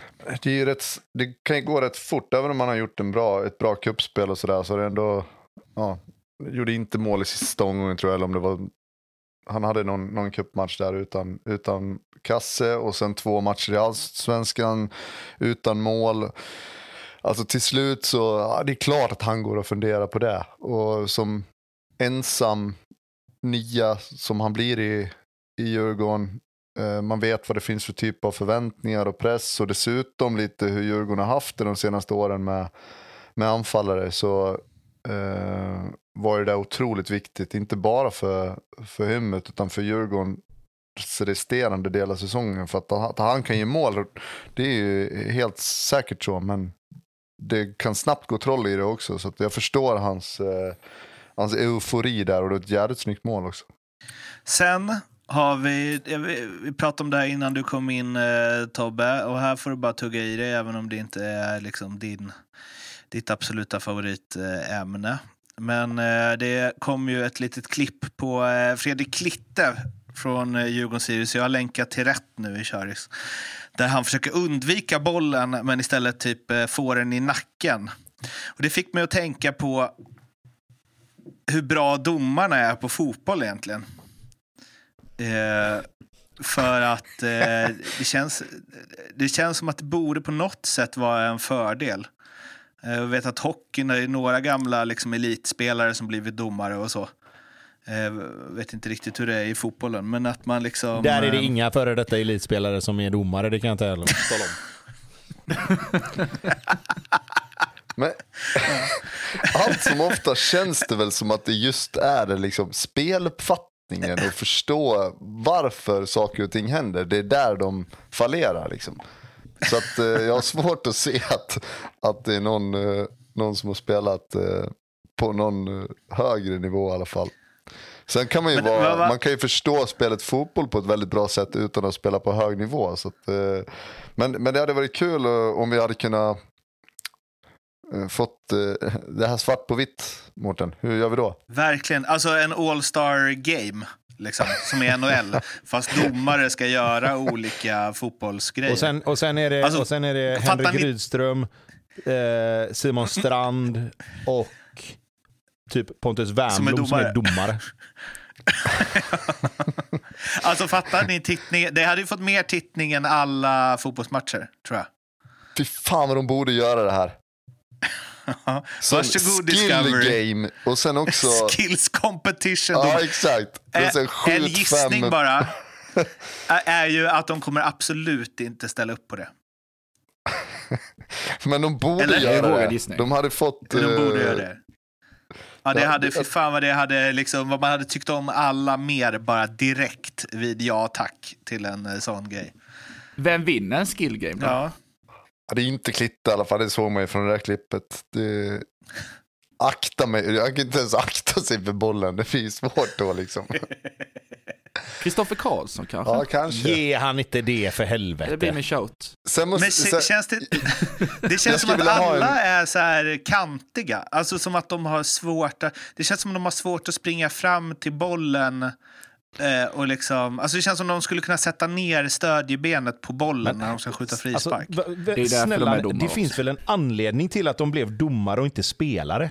Det kan ju gå rätt fort, även om man har gjort ett bra kuppspel och sådär, så är det ändå, ja, gjorde inte mål i sista omgången tror jag, eller om det var, han hade någon cupmatch där utan kasse, och sen 2 matcher i Allsvenskan utan mål. Alltså till slut så, ja, det är klart att han går och funderar på det, och som ensam nia som han blir i Djurgården, man vet vad det finns för typ av förväntningar och press, och dessutom lite hur Djurgården har haft det de senaste åren med anfallare, så var det otroligt viktigt, inte bara för Hymmet utan för Djurgårdens resterande del av säsongen, för att han kan ge mål, det är ju helt säkert så, men det kan snabbt gå troll i det också, så att jag förstår hans eufori där, och det är ett jävligt snyggt mål också. Sen har vi pratade om det här innan du kom in, Tobbe, och här får du bara tugga i det, även om det inte är liksom ditt absoluta favoritämne. Men det kom ju ett litet klipp på Fredrik Klitte från Djurgården-Sirius. Jag har länkat till rätt nu i Köris. Där han försöker undvika bollen, men istället typ får den i nacken. Och det fick mig att tänka på hur bra domarna är på fotboll egentligen. För att det känns som att det borde på något sätt vara en fördel. Jag vet att hockeyn är några gamla liksom elitspelare som blivit domare och så. Vet inte riktigt hur det är i fotbollen, men att man liksom... Där är det inga före detta elitspelare som är domare, det kan jag inte heller tala om. Men allt som ofta känns det väl som att det just är det liksom speluppfattningen och förstå varför saker och ting händer. Det är där de fallerar liksom. Så att jag har svårt att se att det är någon som har spelat på någon högre nivå i alla fall. Sen kan man ju man kan ju förstå spelet fotboll på ett väldigt bra sätt utan att spela på hög nivå. Så att, men det hade varit kul om vi hade kunnat fått det här svart på vitt, Mårten. Hur gör vi då? Verkligen, alltså en all-star game liksom, som i NHL, fast domare ska göra olika fotbollsgrejer. Och sen är det Henrik Rydström, Simon Strand och typ Pontus Wernbloom som är domare. Alltså fattar ni tittning? Det hade ju fått mer tittning än alla fotbollsmatcher, tror jag. Fy fan vad de borde göra det här. Varsågod skill Discovery. Game och sen också Skills competition. Ja, exakt. En gissning bara är ju att de kommer absolut inte ställa upp på det. Men de borde göra det. De hade fått... De borde göra det. Ja, det hade, för fan vad det hade liksom, vad man hade tyckt om alla mer bara direkt vid ja tack till en sån grej. Vem vinner en skill game då? Ja. Det är inte Klitte i alla fall, det såg man ju från det där klippet. Akta mig, jag kan inte ens akta sig för bollen, det är svårt då liksom. Kristoffer Karlsson kanske? Ja, kanske. Ge han inte det för helvete. Det blir min shout. Känns det känns som att alla är så här kantiga. Alltså som att de har svårt det känns som att de har svårt att springa fram till bollen och liksom, alltså det känns som att de skulle kunna sätta ner stödjebenet på bollen när de ska skjuta frispark. Alltså, snälla, det finns väl en anledning till att de blev domare och inte spelare.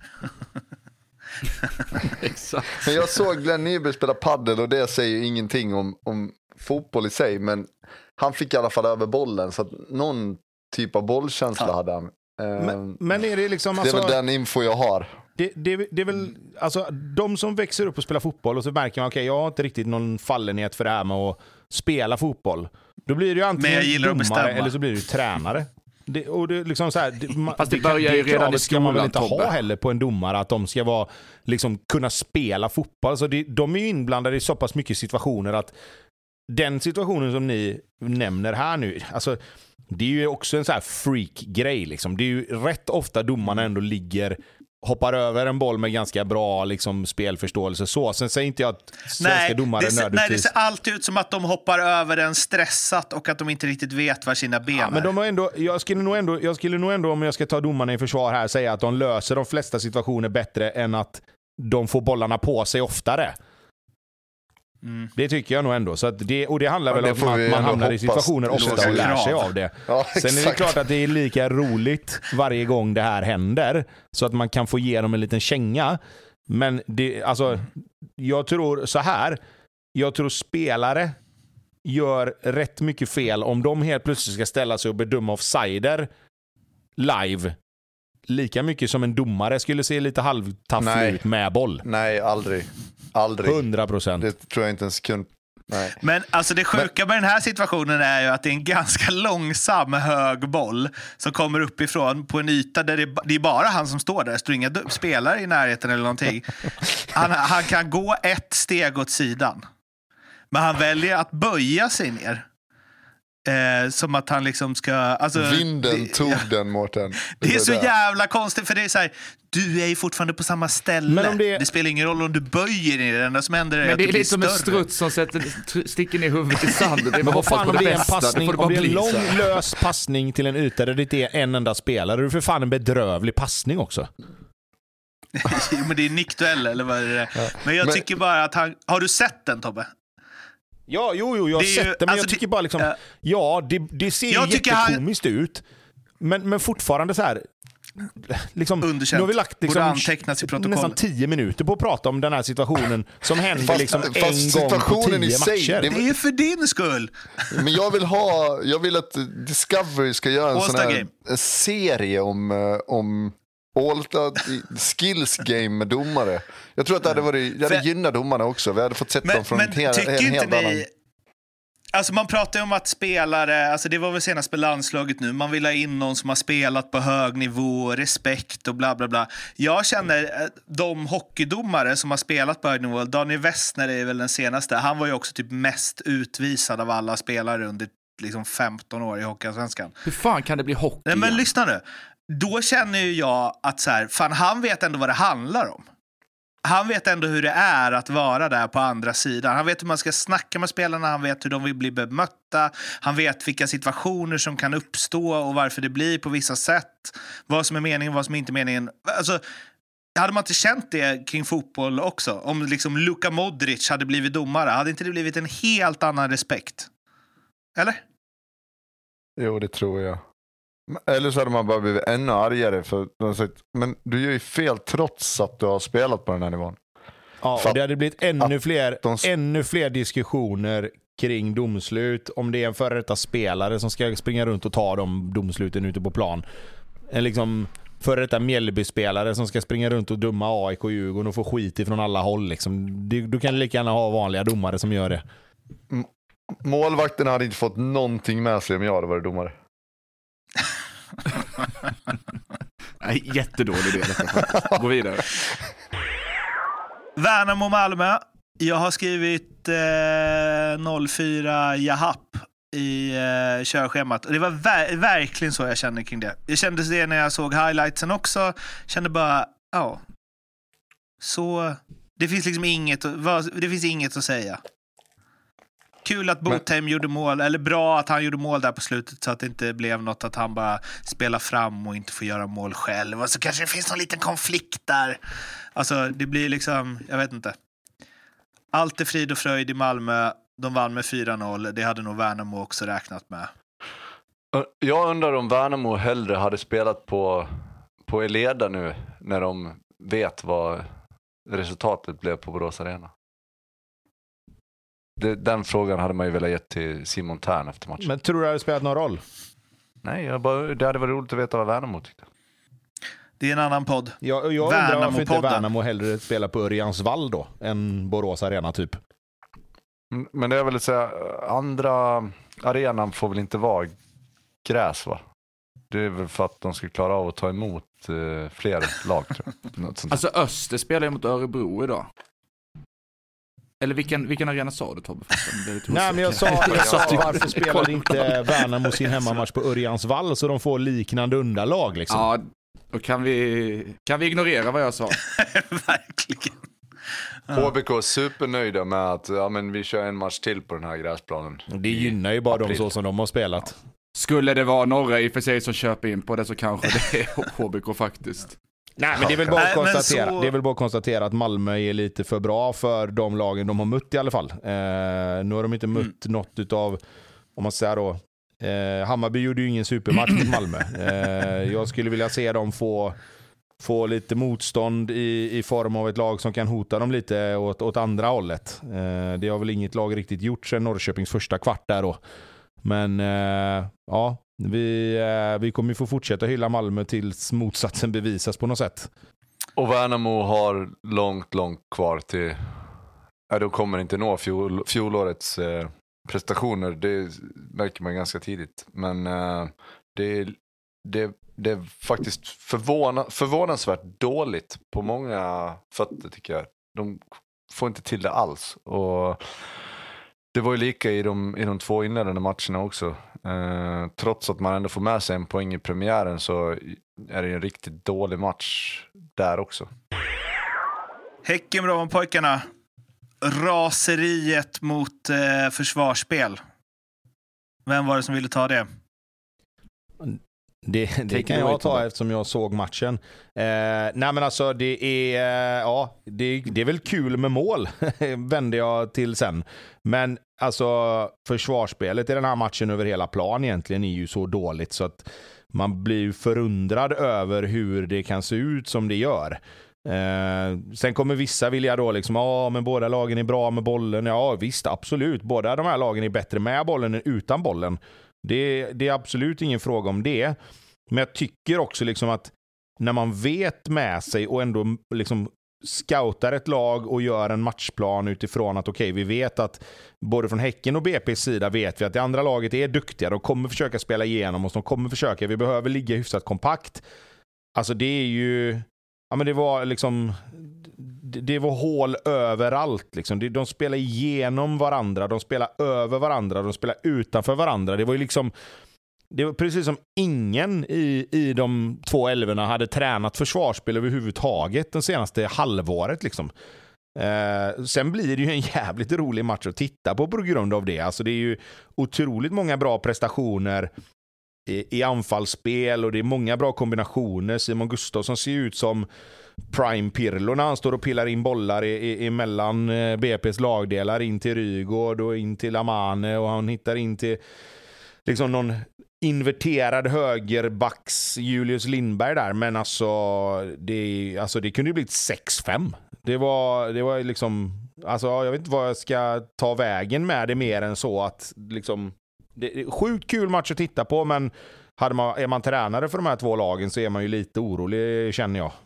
Exakt. Men jag såg Glenn Nyberg spela paddel och det säger ju ingenting om fotboll i sig, men han fick i alla fall över bollen så att någon typ av bollkänsla hade han. Men är det liksom alltså, det är väl den info jag har. Det är väl alltså de som växer upp och spelar fotboll och så märker man okej, jag har inte riktigt någon fallenhet för det här med att spela fotboll. Då blir det ju antingen domare eller så blir det tränare. Och det liksom så här, fast det börjar ju redan i ska man väl inte ha heller på en domare att de ska vara liksom kunna spela fotboll. Alltså de är ju inblandade i så pass mycket situationer att den situationen som ni nämner här nu, alltså det är ju också en så här freak-grej liksom. Det är ju rätt ofta domarna ändå hoppar över en boll med ganska bra liksom, spelförståelse. Sen säger inte jag att svenska domare nödvändigtvis... Nej, det ser alltid ut som att de hoppar över den stressat och att de inte riktigt vet var sina ben är. Men de har ändå, jag skulle nog ändå, om jag ska ta domarna i försvar här, säga att de löser de flesta situationer bättre än att de får bollarna på sig oftare. Det tycker jag nog ändå. Så att det handlar väl om att man hamnar i situationer ofta och lär sig av det. Ja, sen är det klart att det är lika roligt varje gång det här händer så att man kan få ge dem en liten känga. Men alltså, jag tror så här. Jag tror spelare gör rätt mycket fel om de helt plötsligt ska ställa sig och bedöma offsider live. Lika mycket som en domare skulle se lite halvtafflig ut med boll. Nej, aldrig. 100%. Det tror jag inte en sekund. Nej. Men alltså det sjuka med den här situationen är ju att det är en ganska långsam hög boll som kommer uppifrån på en yta där det är bara han som står där. Det står inga spelare i närheten eller någonting. Han kan gå ett steg åt sidan. Men han väljer att böja sig ner. Som att han liksom ska... Alltså, vinden tog den, Mårten. Det är så jävla konstigt, för det är så här, du är ju fortfarande på samma ställe. Men om det spelar ingen roll om du böjer ner, det enda som händer är att det blir lite som en struts som sticker ner huvudet i sanden. Det är bara fan om det är en passning, om det är en lång lös passning till en yta där det inte är en enda spelare, det är för fan en bedrövlig passning också. Men det är nickduell eller vad är det? Ja. Men jag tycker bara att har du sett den, Tobbe? Ja, jag har sett det, men jag tycker bara liksom, det ser jättekomiskt ut, men fortfarande så här, liksom, nu har vi lagt liksom, nästan 10 minuter på att prata om den här situationen som händer liksom en gång på 10 matcher. Det är för din skull. Men jag vill att Discovery ska göra en sån här serie om skills game med domare. Jag tror att det hade gynnat domarna också. Vi hade fått sett dem från en helt annan... Alltså man pratar ju om att spelare, alltså det var väl senast på landslaget nu, man vill ha in någon som har spelat på hög nivå, respekt och bla bla bla. Jag känner de hockeydomare som har spelat på hög nivå, Daniel Westner är väl den senaste, han var ju också typ mest utvisad av alla spelare under liksom 15 år i Hockeyallsvenskan. Hur fan kan det bli hockey? Nej, men lyssna nu. Då känner ju jag att så här, fan, han vet ändå vad det handlar om. Han vet ändå hur det är att vara där på andra sidan. Han vet hur man ska snacka med spelarna, han vet hur de vill bli bemötta. Han vet vilka situationer som kan uppstå och varför det blir på vissa sätt. Vad som är meningen, vad som är inte meningen. Alltså, hade man inte känt det kring fotboll också? Om liksom Luka Modric hade blivit domare, hade inte det blivit en helt annan respekt? Eller? Jo, det tror jag. Eller så hade man bara blivit ännu argare för de sagt, men du gör ju fel trots att du har spelat på den här nivån. Ja, och det hade blivit ännu fler diskussioner kring domslut, om det är en före detta spelare som ska springa runt och ta de domsluten ute på plan. Liksom för detta Mjällby-spelare som ska springa runt och döma AIK och Djurgården och få skit ifrån alla håll liksom. Du kan lika gärna ha vanliga domare som gör det. Målvakten hade inte fått någonting med sig om jag hade varit domare. Nej, jättedålig idé detta. Gå vidare. Värnamo Malmö. Jag har skrivit 0-4 Jahap i körschemat. Och det var verkligen så jag kände kring det. Jag kände det när jag såg highlightsen också. Kände bara, ja. Så det finns liksom inget att säga. Kul att Botheim gjorde mål, eller bra att han gjorde mål där på slutet så att det inte blev något att han bara spelar fram och inte får göra mål själv. Och så kanske det finns någon liten konflikt där. Alltså det blir liksom, jag vet inte. Allt är frid och fröjd i Malmö. De vann med 4-0. Det hade nog Värnamo också räknat med. Jag undrar om Värnamo hellre hade spelat på Eleda nu när de vet vad resultatet blev på Borås Arena. Den frågan hade man ju velat ge till Simon Tern efter matchen. Men tror du det hade spelat någon roll? Nej, det hade varit roligt att veta vad Värnamo tyckte. Det är en annan podd. Jag undrar varför inte Värnamo hellre spelar på Örjansvall då än Borås Arena typ. Men det är väl att säga, andra arenan får väl inte vara gräs, va? Det är väl för att de ska klara av att ta emot fler lag, tror jag. Alltså Öster spelar ju mot Örebro idag. Eller vilken arena sa du, Tobbe? Nej, men jag sa varför spelar inte Värnamo sin hemmamatch på Örjansvall så de får liknande underlag liksom. Ja, då kan vi ignorera vad jag sa. Verkligen. HBK är supernöjda med att vi kör en match till på den här gräsplanen. Det gynnar ju bara dem så som de har spelat. Skulle det vara några i och för sig som köper in på det så kanske det är HBK faktiskt. Nej, men det är väl bara att konstatera. Det är väl bara att konstatera att Malmö är lite för bra för de lagen de har mött i alla fall. Nu har de inte mött något utav, om man säger då, Hammarby gjorde ju ingen supermatch mot Malmö. Jag skulle vilja se dem få lite motstånd i form av ett lag som kan hota dem lite åt andra hållet. Det har väl inget lag riktigt gjort sedan Norrköpings första kvart där då. Men ja, vi kommer ju få fortsätta hylla Malmö tills motsatsen bevisas på något sätt. Och Värnamo har långt kvar till... de kommer inte nå fjolårets prestationer. Det märker man ganska tidigt. Men det är faktiskt förvånansvärt dåligt på många fötter, tycker jag. De får inte till det alls. Och det var ju lika i de två inledande matcherna också. Trots att man ändå får med sig en poäng i premiären så är det en riktigt dålig match där också. Häcken bra om pojkarna. Raseriet mot försvarsspel. Vem var det som ville ta det? Det kan jag ta eftersom jag såg matchen. Nej, men alltså det är väl kul med mål vände jag till sen. Men alltså försvarsspelet i den här matchen över hela plan egentligen är ju så dåligt så att man blir förundrad över hur det kan se ut som det gör. Sen kommer vissa vilja då liksom, men båda lagen är bra med bollen. Ja visst, absolut. Båda de här lagen är bättre med bollen än utan bollen. Det är absolut ingen fråga om det. Men jag tycker också liksom att när man vet med sig och ändå liksom scoutar ett lag och gör en matchplan utifrån att okej, vi vet att både från Häcken och BP:s sida vet vi att det andra laget är duktiga. De kommer försöka spela igenom oss. De kommer försöka. Vi behöver ligga hyfsat kompakt. Alltså det är ju... Ja, men det var liksom... Det var hål överallt liksom. De spelar igenom varandra, de spelar över varandra, de spelar utanför varandra. Det var ju liksom, det var precis som ingen i de två älvorna hade tränat försvarsspel överhuvudtaget den senaste halvåret liksom. Sen blir det ju en jävligt rolig match att titta på grund av det. Alltså det är ju otroligt många bra prestationer i anfallsspel och det är många bra kombinationer. Simon Gustafsson ser ut som Prime Pirlo när han står och pillar in bollar emellan BP:s lagdelar in till Rygård och in till Amane och han hittar in till liksom någon inverterad högerbacks Julius Lindberg där, men alltså det kunde ju blivit 6-5. Det var liksom, alltså jag vet inte vad jag ska ta vägen med det mer än så att liksom det är sjukt kul match att titta på, men är man tränare för de här två lagen så är man ju lite orolig, känner jag.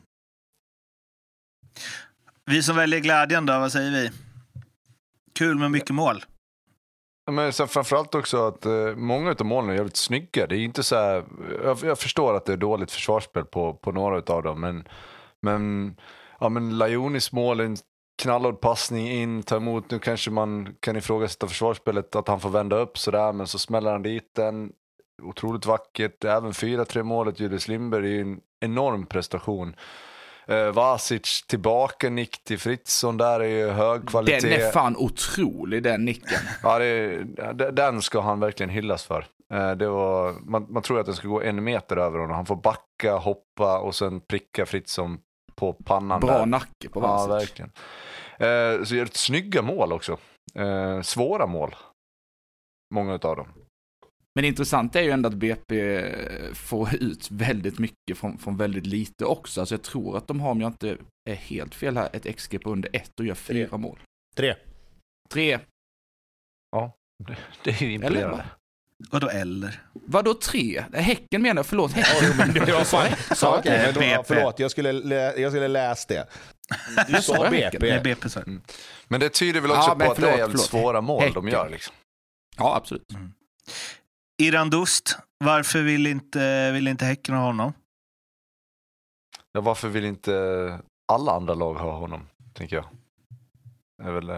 Vi som väljer glädjen då, vad säger vi? Kul med mycket mål. Men sen framförallt också att många av målen är jävligt snygga. Det är inte så här, jag förstår att det är dåligt försvarsspel på några av dem, men Lajonis mål, en knallhård passning in, ta emot, nu kanske man kan ifrågasätta försvarsspelet att han får vända upp sådär, men så smäller han dit den, otroligt vackert. Även 4-3 målet Julius Lindberg är ju en enorm prestation. Vasic tillbaka, nick till Fritzson, där är ju hög kvalitet. Den är fan otrolig, den nicken. Ja, den ska han verkligen hyllas för. Man tror att den ska gå 1 meter över honom. Han får backa, hoppa och sen pricka Fritzson på pannan. Bra där. nacke på Vasic. Ja, verkligen. Så gör det snygga mål också. Svåra mål. Många utav dem. Men det intressanta är ju ändå att BP får ut väldigt mycket från väldigt lite också. Alltså jag tror att de har, om jag inte är helt fel här, ett XG på under 1 och gör 4 mål. 3. Ja, det är ju imponerande. Vadå eller? Vadå 3? Häcken menar jag, förlåt. Förlåt, jag skulle läsa det. Du sa BP. BP så. Men det tyder väl också på att det är jävligt svåra mål Häcken. De gör liksom. Ja, absolut. Iran Dust, varför vill inte Häcken ha honom? Ja, varför vill inte alla andra lag ha honom, tänker jag. Det är väl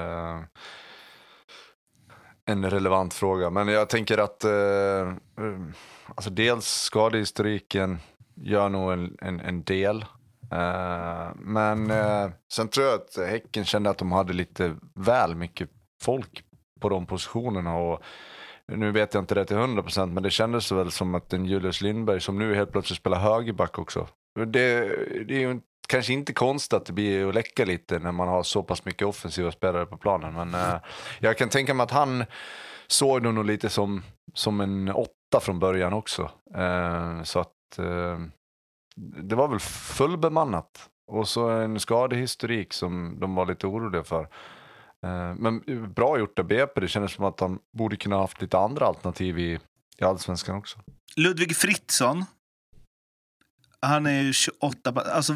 en relevant fråga. Men jag tänker att alltså dels skadehistoriken gör nog en del. Men sen tror jag att Häcken kände att de hade lite väl mycket folk på de positionerna, och nu vet jag inte det till 100%, men det kändes väl som att en Julius Lindberg som nu helt plötsligt spelar högerback också. Det är ju kanske inte konstigt att det blir att läcka lite när man har så pass mycket offensiva spelare på planen, men jag kan tänka mig att han såg nog lite som en 8 från början också. Så att det var väl fullbemannat, och så en skadehistorik som de var lite oroliga för. Men bra gjort av BP. Det känns som att han borde kunna ha haft lite andra alternativ i Allsvenskan också. Ludvig Fritzson, han är ju 28. Alltså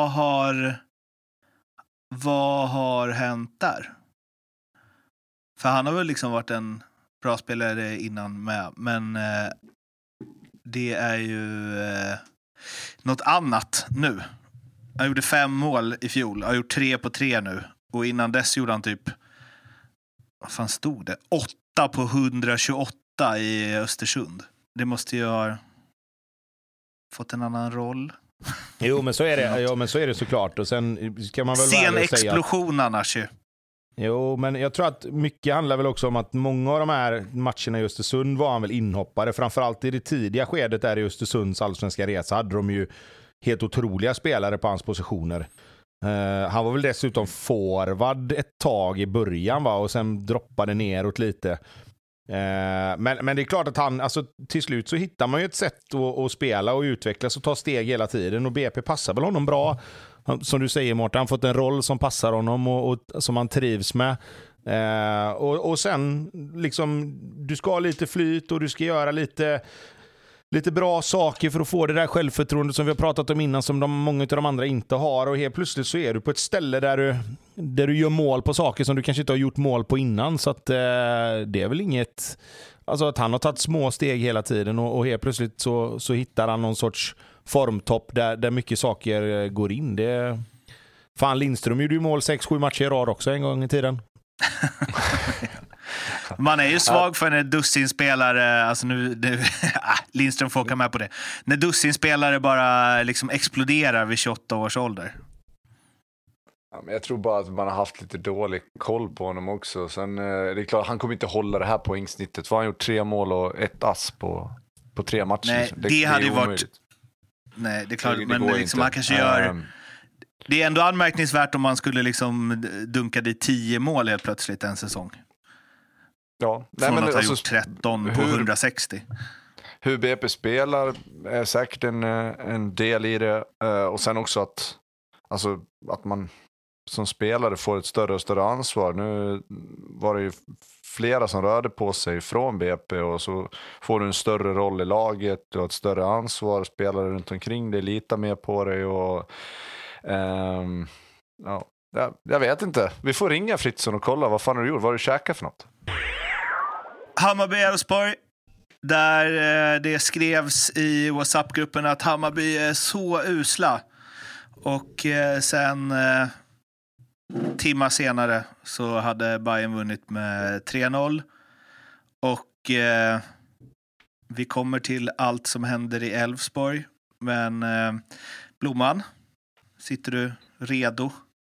vad har hänt där? För han har väl liksom varit en bra spelare innan med, men det är ju något annat nu. Han gjorde 5 mål i fjol, har gjort 3 på 3 nu. Och innan dess gjorde han typ, vad fan stod det? 8 på 128 i Östersund. Det måste ju ha fått en annan roll. Jo, men så är det. Ja, men så är det såklart. Och sen kan man väl sen explosion att, annars ju. Jo, men jag tror att mycket handlar väl också om att många av de här matcherna i Östersund var han väl inhoppare. Framförallt i det tidiga skedet där i Östersunds allsvenska resa hade de ju helt otroliga spelare på hans positioner. Han var väl dessutom forward ett tag i början, va? Och sen droppade neråt lite. Men det är klart att han, alltså, till slut så hittar man ju ett sätt att spela och utvecklas och ta steg hela tiden, och BP passar väl honom bra. Som du säger, Mårten, han har fått en roll som passar honom och som han trivs med. Och sen liksom, du ska ha lite flyt och du ska göra lite bra saker för att få det där självförtroende som vi har pratat om innan, som många av de andra inte har. Och helt plötsligt så är du på ett ställe där du gör mål på saker som du kanske inte har gjort mål på innan. Så att det är väl inget, alltså att han har tagit små steg hela tiden, och helt plötsligt så hittar han någon sorts formtopp där mycket saker går in. Fan, Lindström gjorde ju mål 6-7 matcher i rad också en gång i tiden. Man är ju svag för när dussinspelare, alltså nu Lindström får åka med på det. När dussinspelare bara liksom exploderar vid 28 års ålder. Ja, men jag tror bara att man har haft lite dålig koll på honom också. Sen det är klart, han kommer inte hålla det här poängsnittet. För han har gjort 3 mål och 1 ass på 3 matcher. Nej, det hade ju varit... Nej, det är klart, men liksom man kanske gör... Det är ändå anmärkningsvärt om man skulle liksom dunka dit 10 mål helt plötsligt en säsong. Ja. Från att ha gjort 13 på 160. Hur BP spelar är säkert en del i det. Och sen också att man som spelare får ett större och större ansvar. Nu var det ju flera som rörde på sig från BP och så får du en större roll i laget, du har ett större ansvar, spelare runt omkring dig litar mer på dig och jag vet inte. Vi får ringa Fritzson och kolla vad fan har du gjort, vad har du käkat för något? Hammarby-Elfsborg, där det skrevs i WhatsApp-gruppen att Hammarby är så usla. Och sen timmar senare så hade Bayern vunnit med 3-0. Och vi kommer till allt som händer i Elfsborg. Men Blomman, sitter du redo?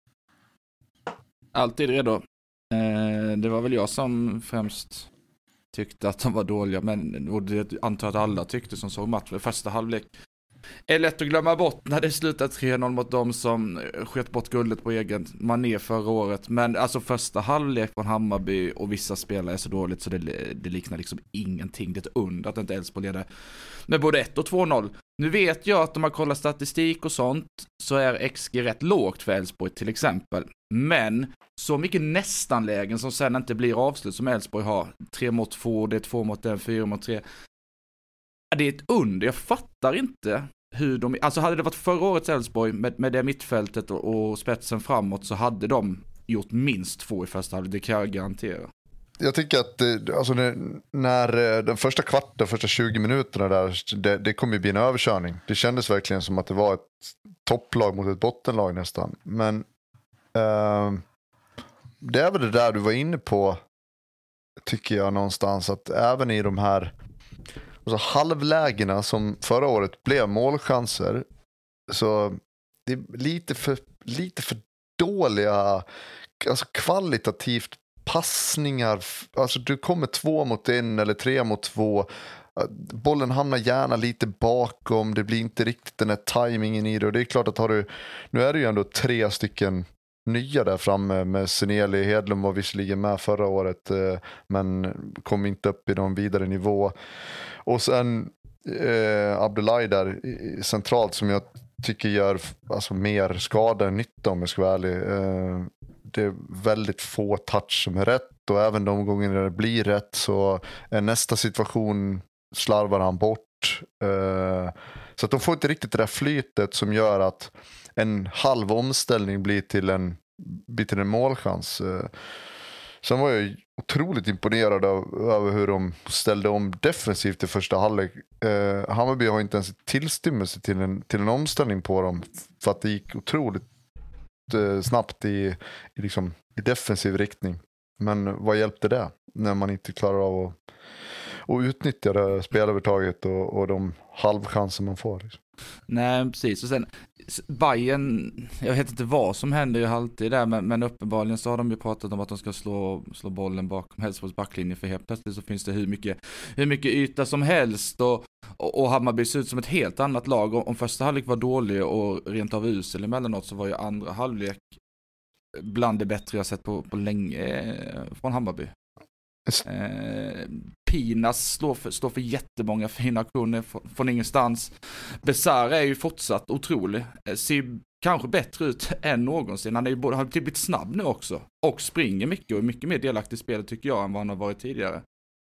Alltid redo. Det var väl jag som främst tyckte att de var dåliga, men och det antar att alla tyckte som såg matchen. Första halvlek är lätt att glömma bort när det slutar 3-0 mot dem som sköt bort guldet på egen mané förra året. Men alltså första halvlek från Hammarby och vissa spelare är så dåligt så det liknar liksom ingenting. Det är ett under att inte Elfsborg leder med både 1 och 2-0. Nu vet jag att om man kollar statistik och sånt så är XG rätt lågt för Elfsborg till exempel. Men så mycket nästanlägen som sen inte blir avslut som Elfsborg har. 3-2, det är 2-1, 4-3. Det är ett under. Jag fattar inte hur de... Alltså hade det varit förra årets Elfsborg med det mittfältet och spetsen framåt så hade de gjort minst 2 i första halvlek. Det kan jag garantera. Jag tycker att alltså, när den första kvarten, första 20 minuterna där, det kommer ju bli en överkörning. Det kändes verkligen som att det var ett topplag mot ett bottenlag nästan. Men det är väl det där du var inne på, tycker jag någonstans, att även i de här alltså, halvlägena som förra året blev målchanser, så det är lite för dåliga, alltså kvalitativt passningar. Alltså du kommer 2 mot 1 eller 3 mot 2. Bollen hamnar gärna lite bakom. Det blir inte riktigt den här tajmingen i det. Och det är klart att nu är det ju ändå 3 stycken nya där framme med Seneli. Hedlund var visserligen med förra året men kom inte upp i någon vidare nivå. Och sen Abdullahi där centralt som jag tycker gör alltså, mer skada än nytta om jag ska vara ärlig. Det är väldigt få touch som är rätt och även de gånger det blir rätt så är nästa situation slarvar han bort. Så att de får inte riktigt det där flytet som gör att en halv omställning blir till en målchans. Sen var jag otroligt imponerad över hur de ställde om defensivt i första halvlek. Hammarby har inte ens tillstymmelse till en omställning på dem för att det gick otroligt snabbt i defensiv riktning. Men vad hjälpte det när man inte klarar av att utnyttja det spelövertaget och de halvchanser man får? Liksom. Nej, precis. Och sen Bayern, jag vet inte vad som händer ju alltid där, men uppenbarligen så har de ju pratat om att de ska slå bollen bakom Elfsborgs backlinje, för helt plötsligt så finns det hur mycket yta som helst och Hammarby ser ut som ett helt annat lag. Om första halvlek var dålig och rent av usel emellanåt så var ju andra halvlek bland det bättre jag sett på länge från Hammarby. Pinas står för jättemånga fina aktioner från ingenstans. Besara är ju fortsatt otrolig. Ser kanske bättre ut än någonsin. Han har blivit snabb nu också. Och springer mycket och är mycket mer delaktig i spelet tycker jag än vad han har varit tidigare.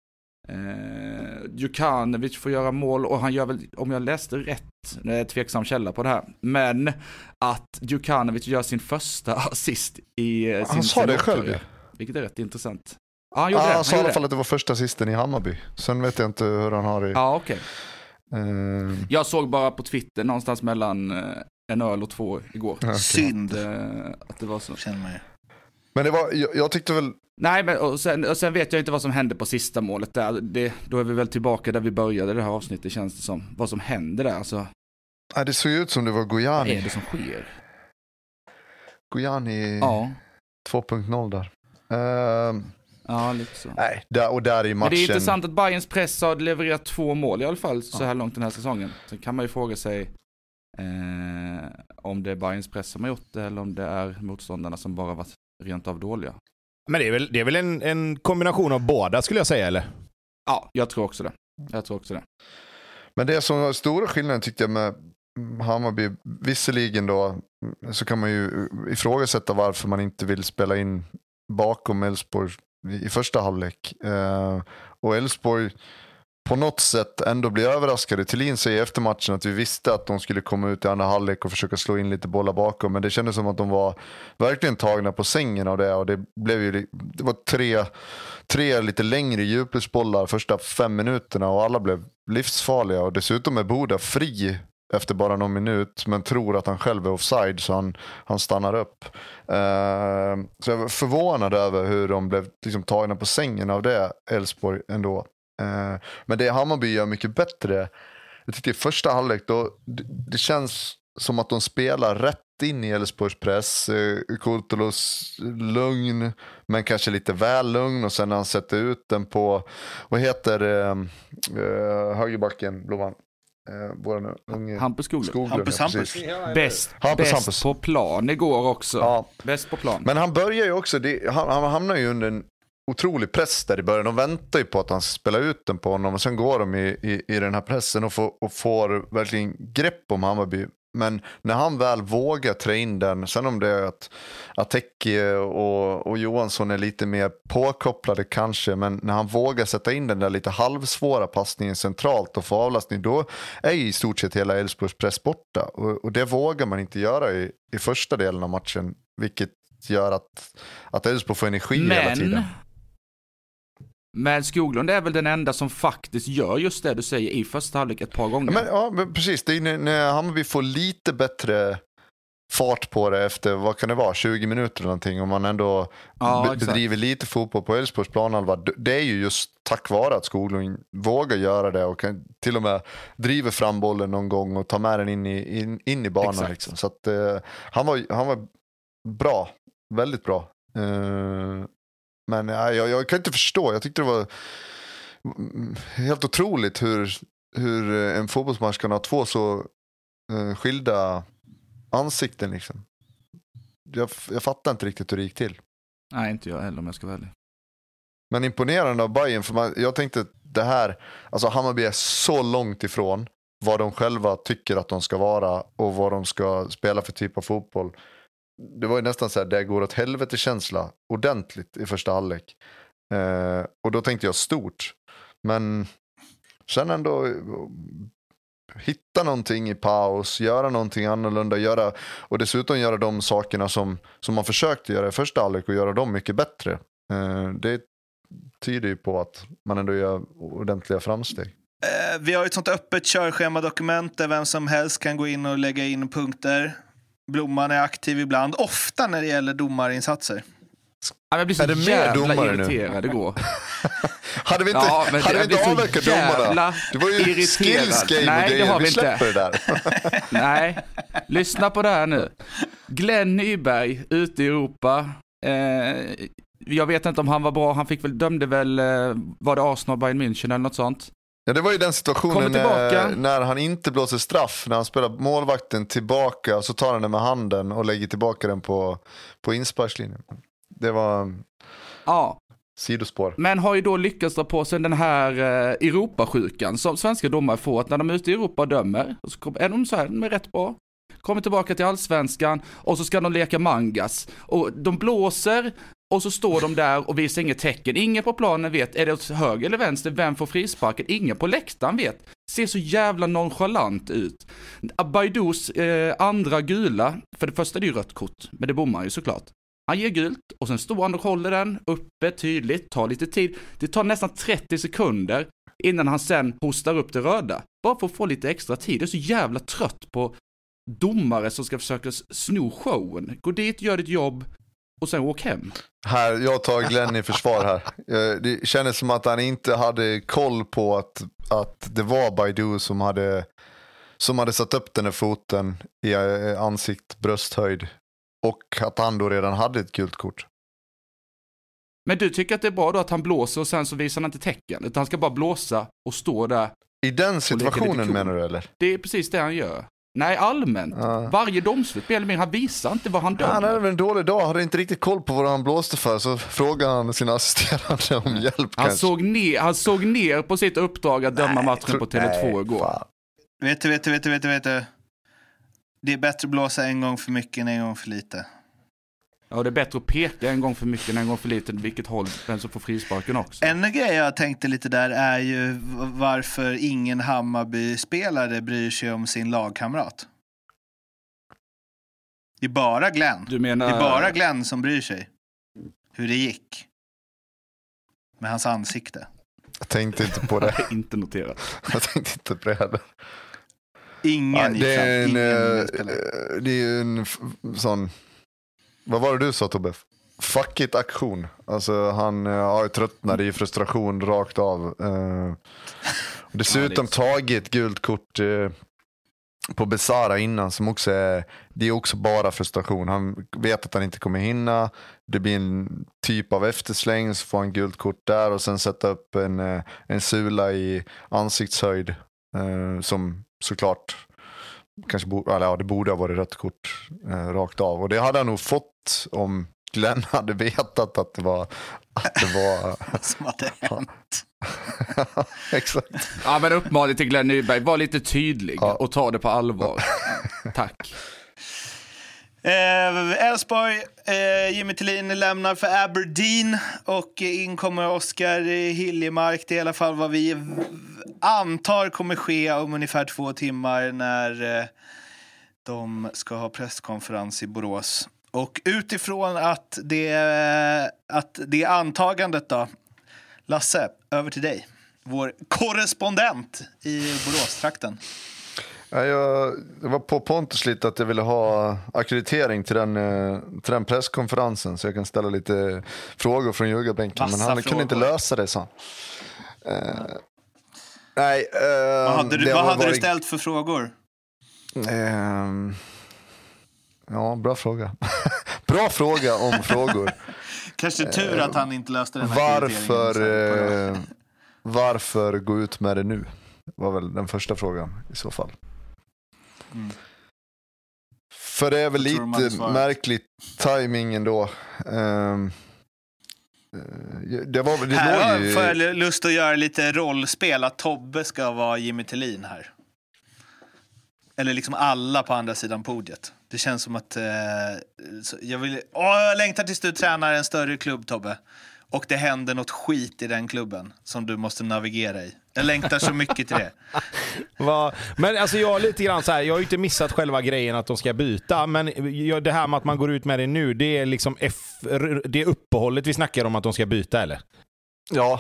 Djukanovic får göra mål och han gör väl, om jag läste rätt, tveksam källa på det här, men att Djukanovic gör sin första assist i sin han sa det själv. Vilket är rätt intressant. Han sa i alla fall att det var första assisten i Hammarby. Sen vet jag inte hur han har det. Ja, okej. Jag såg bara på Twitter någonstans mellan en öl och 2 igår. Okay. Synd att det var så. Men det var, jag tyckte väl... Nej, men och sen vet jag inte vad som hände på sista målet där. Då är vi väl tillbaka där vi började det här avsnittet, känns det som. Vad som hände där, alltså. Ja, det såg ut som det var Gojani. Vad är det som sker? Gojani 2.0 där. Ja, lite så. Nej, och där i matchen. Men det är intressant att Bayerns press har levererat 2 mål i alla fall så här långt den här säsongen. Sen kan man ju fråga sig om det är Bayerns press som har gjort det eller om det är motståndarna som bara varit rent av dåliga. Men det är väl en kombination av båda skulle jag säga, eller? Ja, jag tror också det. Men det som var stora skillnaden tyckte jag med Hammarby, visserligen då, så kan man ju ifrågasätta varför man inte vill spela in bakom Elfsborg i första halvlek. Och Elfsborg på något sätt ändå blir överraskade. Thelin säger efter matchen att vi visste att de skulle komma ut i andra halvlek och försöka slå in lite bollar bakom. Men det kändes som att de var verkligen tagna på sängen av det. Och det var tre lite längre djupledsbollar första 5 minuterna och alla blev livsfarliga. Och dessutom är Boda fri efter bara någon minut men tror att han själv är offside så han stannar upp. Så jag var förvånad över hur de blev liksom tagna på sängen av det, Elfsborg ändå. Men det Hammarby gör mycket bättre. Jag tycker i första halvlek då det känns som att de spelar rätt in i Elfsborgs press. Kurtulus lugn men kanske lite väl lugn och sen när han sätter ut den på vad heter högerbacken Blomman. Hampus Skoglund. Hampus. Bäst på plan igår också. Ja. Bäst på plan. Men han börjar ju också han hamnar ju under en otrolig press där i början. De väntar ju på att han spelar ut den på honom och sen går de i den här pressen och får verkligen grepp om Hammarby. Men när han väl vågar trä in den, sen om det är att Ateki och Johansson är lite mer påkopplade kanske, men när han vågar sätta in den där lite halvsvåra passningen centralt och få avlastning, då är ju i stort sett hela Elfsborgs press borta. Och det vågar man inte göra i första delen av matchen, vilket gör att Elfsborg får energi hela tiden. Men Skoglund är väl den enda som faktiskt gör just det du säger i första halvlek ett par gånger. Men precis. Det är när Hammarby får lite bättre fart på det efter, vad kan det vara, 20 minuter eller någonting. Om man ändå bedriver lite fotboll på Elfsborgs planhalva. Det är ju just tack vare att Skoglund vågar göra det och kan till och med driver fram bollen någon gång och tar med den in i banan. Liksom. Så att, han var bra. Väldigt bra. Men jag kan inte förstå. Jag tyckte det var helt otroligt hur en fotbollsmatch kan ha 2 så skilda ansikten liksom. Jag fattar inte riktigt hur det gick till. Nej, inte jag heller om jag ska välja. Men imponerande av Bayern, för jag tänkte det här, alltså Hammarby är så långt ifrån vad de själva tycker att de ska vara och vad de ska spela för typ av fotboll. Det var ju nästan så här, det går åt helvete känsla ordentligt i första halvlek. Och då tänkte jag stort. Men sen ändå hitta någonting i paus, göra någonting annorlunda, och dessutom göra de sakerna som man försökte göra i första halvlek och göra dem mycket bättre. Det tyder ju på att man ändå gör ordentliga framsteg. Vi har ett sånt öppet körschema-dokument där vem som helst kan gå in och lägga in punkter. Blomman är aktiv ibland, ofta när det gäller domarinsatser. Jag blir så jävla irriterad igår. Hade vi inte avverkat domarna? Det var ju skills-game. Nej, det har vi inte. Det där. Nej, lyssna på det här nu. Glenn Nyberg ute i Europa. Jag vet inte om han var bra. Han dömde väl, var det Arsenal, Bayern München eller något sånt? Ja, det var ju den situationen när han inte blåser straff, när han spelar målvakten tillbaka, så tar han den med handen och lägger tillbaka den på insparkslinjen. Det var sidospår. Men har ju då lyckats dra på sig den här Europasjukan som svenska domare får, att när de är ute i Europa och dömer, så är de så här, de är rätt bra. Kommer tillbaka till allsvenskan och så ska de leka mangas. Och de blåser och så står de där och visar inget tecken. Ingen på planen vet, är det åt höger eller vänster, vem får frisparken? Ingen på läktaren vet. Ser så jävla nonchalant ut. Baidous andra gula, för det första är det ju rött kort, men det bommar ju såklart. Han ger gult och sen står han och håller den uppe tydligt, tar lite tid. Det tar nästan 30 sekunder innan han sen hostar upp det röda. Bara för att få lite extra tid. Jag är så jävla trött på domare som ska försöka sno showen. Gå dit, gör ditt jobb och sen åk hem. Jag tar Glenn i försvar här. Det kändes som att han inte hade koll på att det var Baidu som hade satt upp den här foten i brösthöjd. Och att han då redan hade ett gult kort. Men du tycker att det är bra då att han blåser och sen så visar han inte tecken? Utan han ska bara blåsa och stå där. I den situationen menar du eller? Det är precis det han gör. Nej, allmänt. Varje domslut, han visar inte vad han dömer. Han hade en dålig dag, hade inte riktigt koll på vad han blåste för, så frågade han sina assisterande om hjälp. Han såg ner på sitt uppdrag att döma matchen på Tele2 igår. Fan. Vet du. Det är bättre att blåsa en gång för mycket än en gång för lite. Ja, det är bättre att peka en gång för mycket än en gång för lite, vilket håll vem som får frisparken också. En grej jag tänkte lite där är ju varför ingen Hammarby-spelare bryr sig om sin lagkamrat. Det är bara Glenn. Du menar... Det är bara Glenn som bryr sig. Hur det gick. Med hans ansikte. Jag tänkte inte på det. Inte noterat. Jag tänkte inte på det heller. Ingen det är ju en sån... Vad var det du sa, Tobbe? Fuck it-aktion. Alltså han har tröttnat i frustration rakt av. Dessutom tagit gult kort på Besara innan som också det är också bara frustration. Han vet att han inte kommer hinna. Det blir en typ av eftersläng, så får han gult kort där och sen sätta upp en sula i ansiktshöjd som såklart kanske det borde ha varit rött kort rakt av. Och det hade han nog fått om Glenn hade vetat att det var som hade hänt. Exakt. Ja, men uppmaning till Glenn Nyberg, var lite tydlig och ta det på allvar. Tack. Elfsborg, Jimmy Thelin lämnar för Aberdeen och in kommer Oskar Hiljemark. Det är i alla fall vad vi antar kommer ske om ungefär 2 timmar när de ska ha presskonferens i Borås. Och utifrån att det är antagandet då, Lasse, över till dig. Vår korrespondent i Borås-trakten. Ja, jag var på Pontus lite att jag ville ha akkreditering till den presskonferensen så jag kan ställa lite frågor från Ljugarbänken. Men han kunde inte lösa det, så. Nej. Vad hade du ställt för frågor? Ja, bra fråga. Bra fråga om frågor. Kanske tur att han inte löste den här akkrediteringen. Varför gå ut med det nu? Var väl den första frågan i så fall. För det är väl lite märkligt timing ändå. Får jag lust att göra lite rollspel att Tobbe ska vara Jimmy Thelin här. Eller liksom alla på andra sidan podiet. Det känns som att jag längtar tills du tränar en större klubb, Tobbe. Och det händer något skit i den klubben som du måste navigera i. Jag längtar så mycket till det. Men alltså jag är lite grann så här, jag har ju inte missat själva grejen att de ska byta, men det här med att man går ut med det nu, det är liksom det är uppehållet vi snackar om att de ska byta, eller? Ja.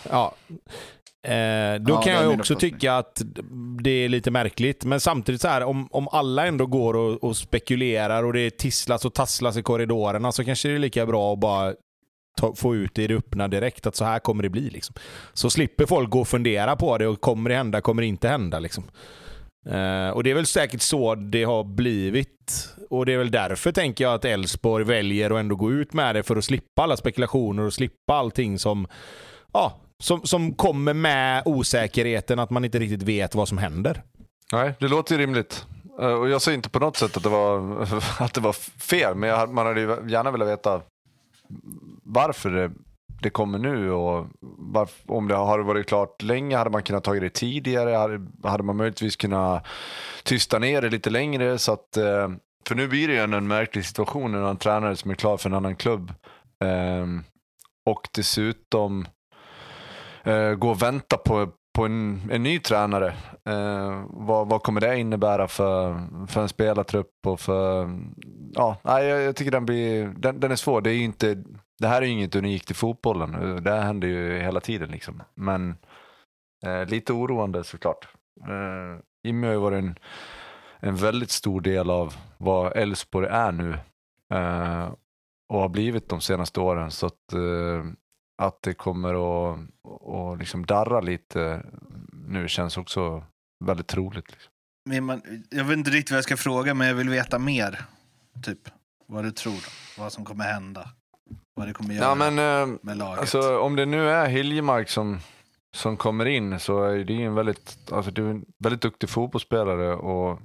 Då kan jag också tycka att det är lite märkligt. Men samtidigt så här, om alla ändå går och spekulerar och det tisslas och tasslas i korridorerna, så kanske det är lika bra att bara få ut det i det öppna direkt, att så här kommer det bli liksom. Så slipper folk gå och fundera på det och kommer det hända, kommer det inte hända liksom. Och det är väl säkert så det har blivit, och det är väl därför tänker jag att Elfsborg väljer att ändå gå ut med det, för att slippa alla spekulationer och slippa allting som kommer med osäkerheten att man inte riktigt vet vad som händer. Nej, det låter ju rimligt. Och jag säger inte på något sätt att det var fel, men man hade ju gärna velat veta varför det kommer nu, och om det har varit klart länge, hade man kunnat ta det tidigare, hade man möjligtvis kunnat tysta ner det lite längre, så att för nu blir det ju en märklig situation när en tränare som är klar för en annan klubb och dessutom gå och vänta på en ny tränare. Vad kommer det innebära för en spelartrupp och för jag tycker den är svår. Det här är ju inget unikt i fotbollen. Det händer ju hela tiden liksom. Men lite oroande såklart. Jimmy har ju varit en väldigt stor del av vad Elfsborg är nu och har blivit de senaste åren, så att det kommer att liksom darra lite nu känns också väldigt troligt liksom. Jag vet inte riktigt vad jag ska fråga, men jag vill veta mer typ vad du tror, vad som kommer hända, vad det kommer göra med laget. Alltså, om det nu är Hiljemark som kommer in, så är det en väldigt duktig fotbollsspelare och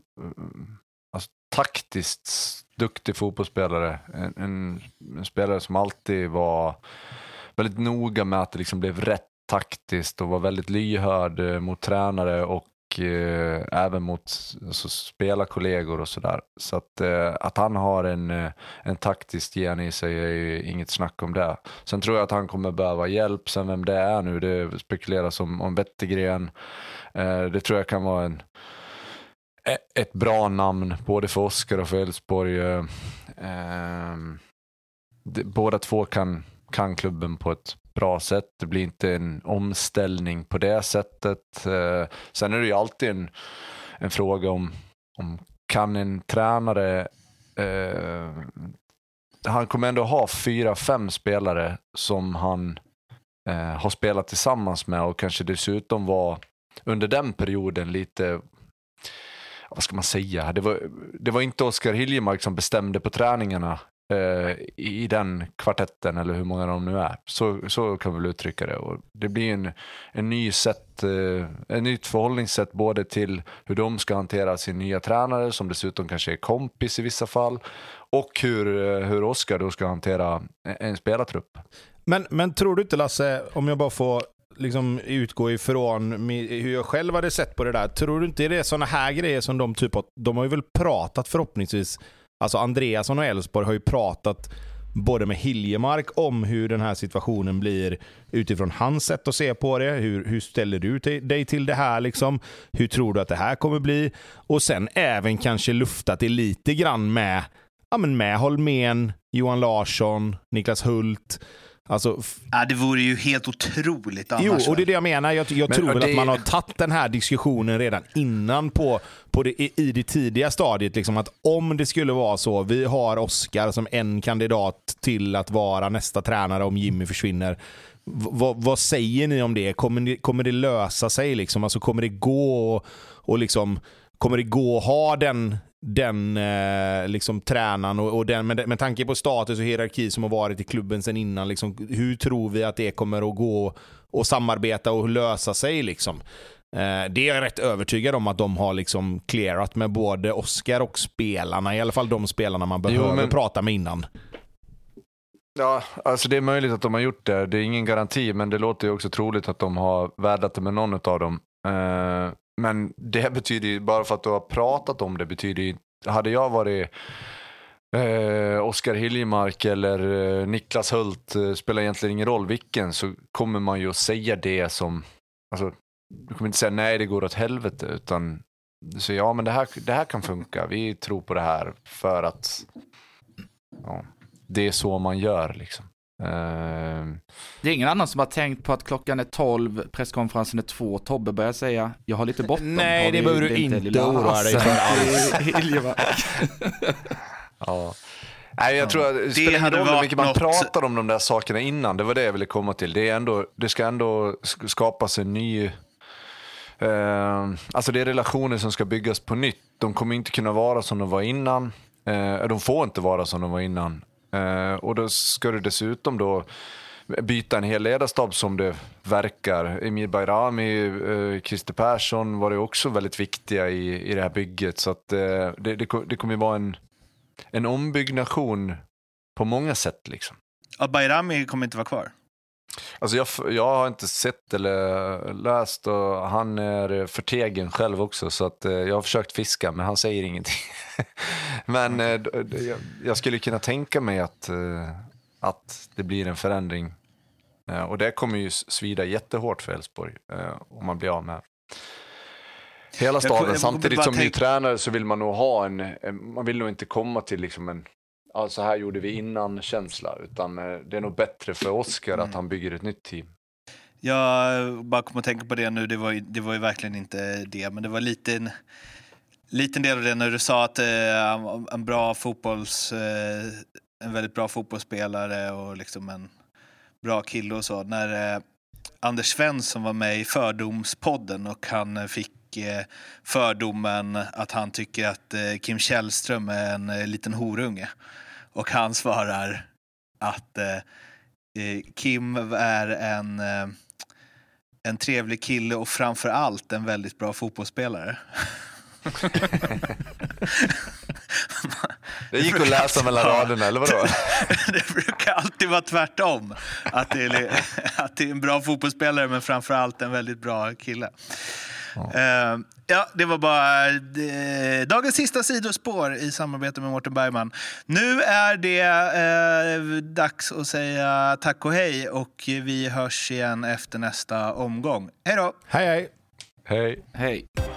taktiskt duktig fotbollsspelare, en spelare som alltid var väldigt noga med att det liksom blev rätt taktiskt och var väldigt lyhörd mot tränare och även mot alltså, spelarkollegor och sådär. Så att han har en taktisk gen i sig är ju inget snack om det. Sen tror jag att han kommer behöva hjälp. Sen vem det är nu, det spekuleras om Wettergren. Det tror jag kan vara ett bra namn både för Oskar och för Elfsborg. Båda två kan klubben på ett bra sätt. Det blir inte en omställning på det sättet. Sen är det ju alltid en fråga om kan en tränare han kommer ändå ha 4-5 spelare som han har spelat tillsammans med och kanske dessutom var under den perioden lite, vad ska man säga, det var inte Oskar Hiljemark som bestämde på träningarna i den kvartetten eller hur många de nu är. Så kan vi väl uttrycka det. Och det blir en nytt förhållningssätt både till hur de ska hantera sin nya tränare som dessutom kanske är kompis i vissa fall och hur Oskar då ska hantera en spelartrupp. Men tror du inte, Lasse, om jag bara får liksom utgå ifrån hur jag själv hade sett på det där, tror du inte det är såna här grejer som de har ju väl pratat förhoppningsvis. Alltså Andreasson och Elfsborg har ju pratat både med Hiljemark om hur den här situationen blir utifrån hans sätt att se på det. Hur ställer du dig till det här liksom? Hur tror du att det här kommer bli? Och sen även kanske luftat det lite grann med Holmén, Johan Larsson, Niklas Hult. Alltså, det vore ju helt otroligt annars. Jo, och det är det jag menar. Jag tror väl att man har tagit den här diskussionen redan innan i det tidiga stadiet. Liksom, att om det skulle vara så, vi har Oskar som en kandidat till att vara nästa tränare om Jimmy försvinner. Vad säger ni om det? Kommer det lösa sig? Liksom? Alltså, kommer det gå och liksom, kommer det gå att ha den liksom tränaren och den med tanke på status och hierarki som har varit i klubben sedan innan liksom, hur tror vi att det kommer att gå och samarbeta och lösa sig liksom? Det är jag rätt övertygad om att de har liksom clearat med både Oskar och spelarna, i alla fall de spelarna man behöver prata med innan. Ja, alltså det är möjligt att de har gjort det. Det är ingen garanti, men det låter ju också troligt att de har värdat det med någon av dem. Men det betyder ju, bara för att du har pratat om det betyder ju, hade jag varit Oskar Hiljemark eller Niklas Hult, spelar egentligen ingen roll vilken, så kommer man ju att säga det som, alltså, du kommer inte säga nej det går åt helvete, utan du säger ja men det här kan funka, vi tror på det här för att det är så man gör liksom. Det är ingen annan som har tänkt på att klockan är 12, presskonferensen är 2, Tobbe börjar säga jag har lite bort. Nej, det behöver du inte oroa dig för. Ja. Nej, jag tror att det spelar ingen roll hur mycket man pratar om de där sakerna innan. Det var det jag ville komma till. Det ska ändå skapas en ny alltså det är relationer som ska byggas på nytt. De kommer inte kunna vara som de var innan. De får inte vara som de var innan. Och då ska du dessutom då byta en hel ledarstab som det verkar. Emir Bayrami, Christer Persson var det också väldigt viktiga i det här bygget. Så att det kommer ju vara en ombyggnation på många sätt liksom. Ja, Bayrami kommer inte vara kvar. Alltså jag har inte sett eller läst och han är förtegen själv också, så att jag har försökt fiska men han säger ingenting. Men jag skulle kunna tänka mig att det blir en förändring och det kommer ju svida jättehårt för Elfsborg om man blir av med hela staden. Samtidigt som ny tränare så vill man nog ha man vill nog inte komma till liksom så här gjorde vi innan känsla, utan det är nog bättre för Oskar att han bygger ett nytt team. Jag bara kommer att tänka på det nu, det var ju verkligen inte det, men det var liten del av det när du sa att en väldigt bra fotbollsspelare och liksom en bra kille och så. När Anders Svensson var med i Fördomspodden och han fick fördomen att han tycker att Kim Källström är en liten horunge. Och han svarar att Kim är en trevlig kille och framförallt en väldigt bra fotbollsspelare. Det gick att läsa mellan raderna, eller vadå? Det brukar alltid vara tvärtom. Att det är en bra fotbollsspelare men framförallt en väldigt bra kille. Ja, det var bara dagens sista sidospår i samarbete med Mårten Bergman. Nu är det dags att säga tack och hej, och vi hörs igen efter nästa omgång. Hej då! Hej hej! Hej! Hej!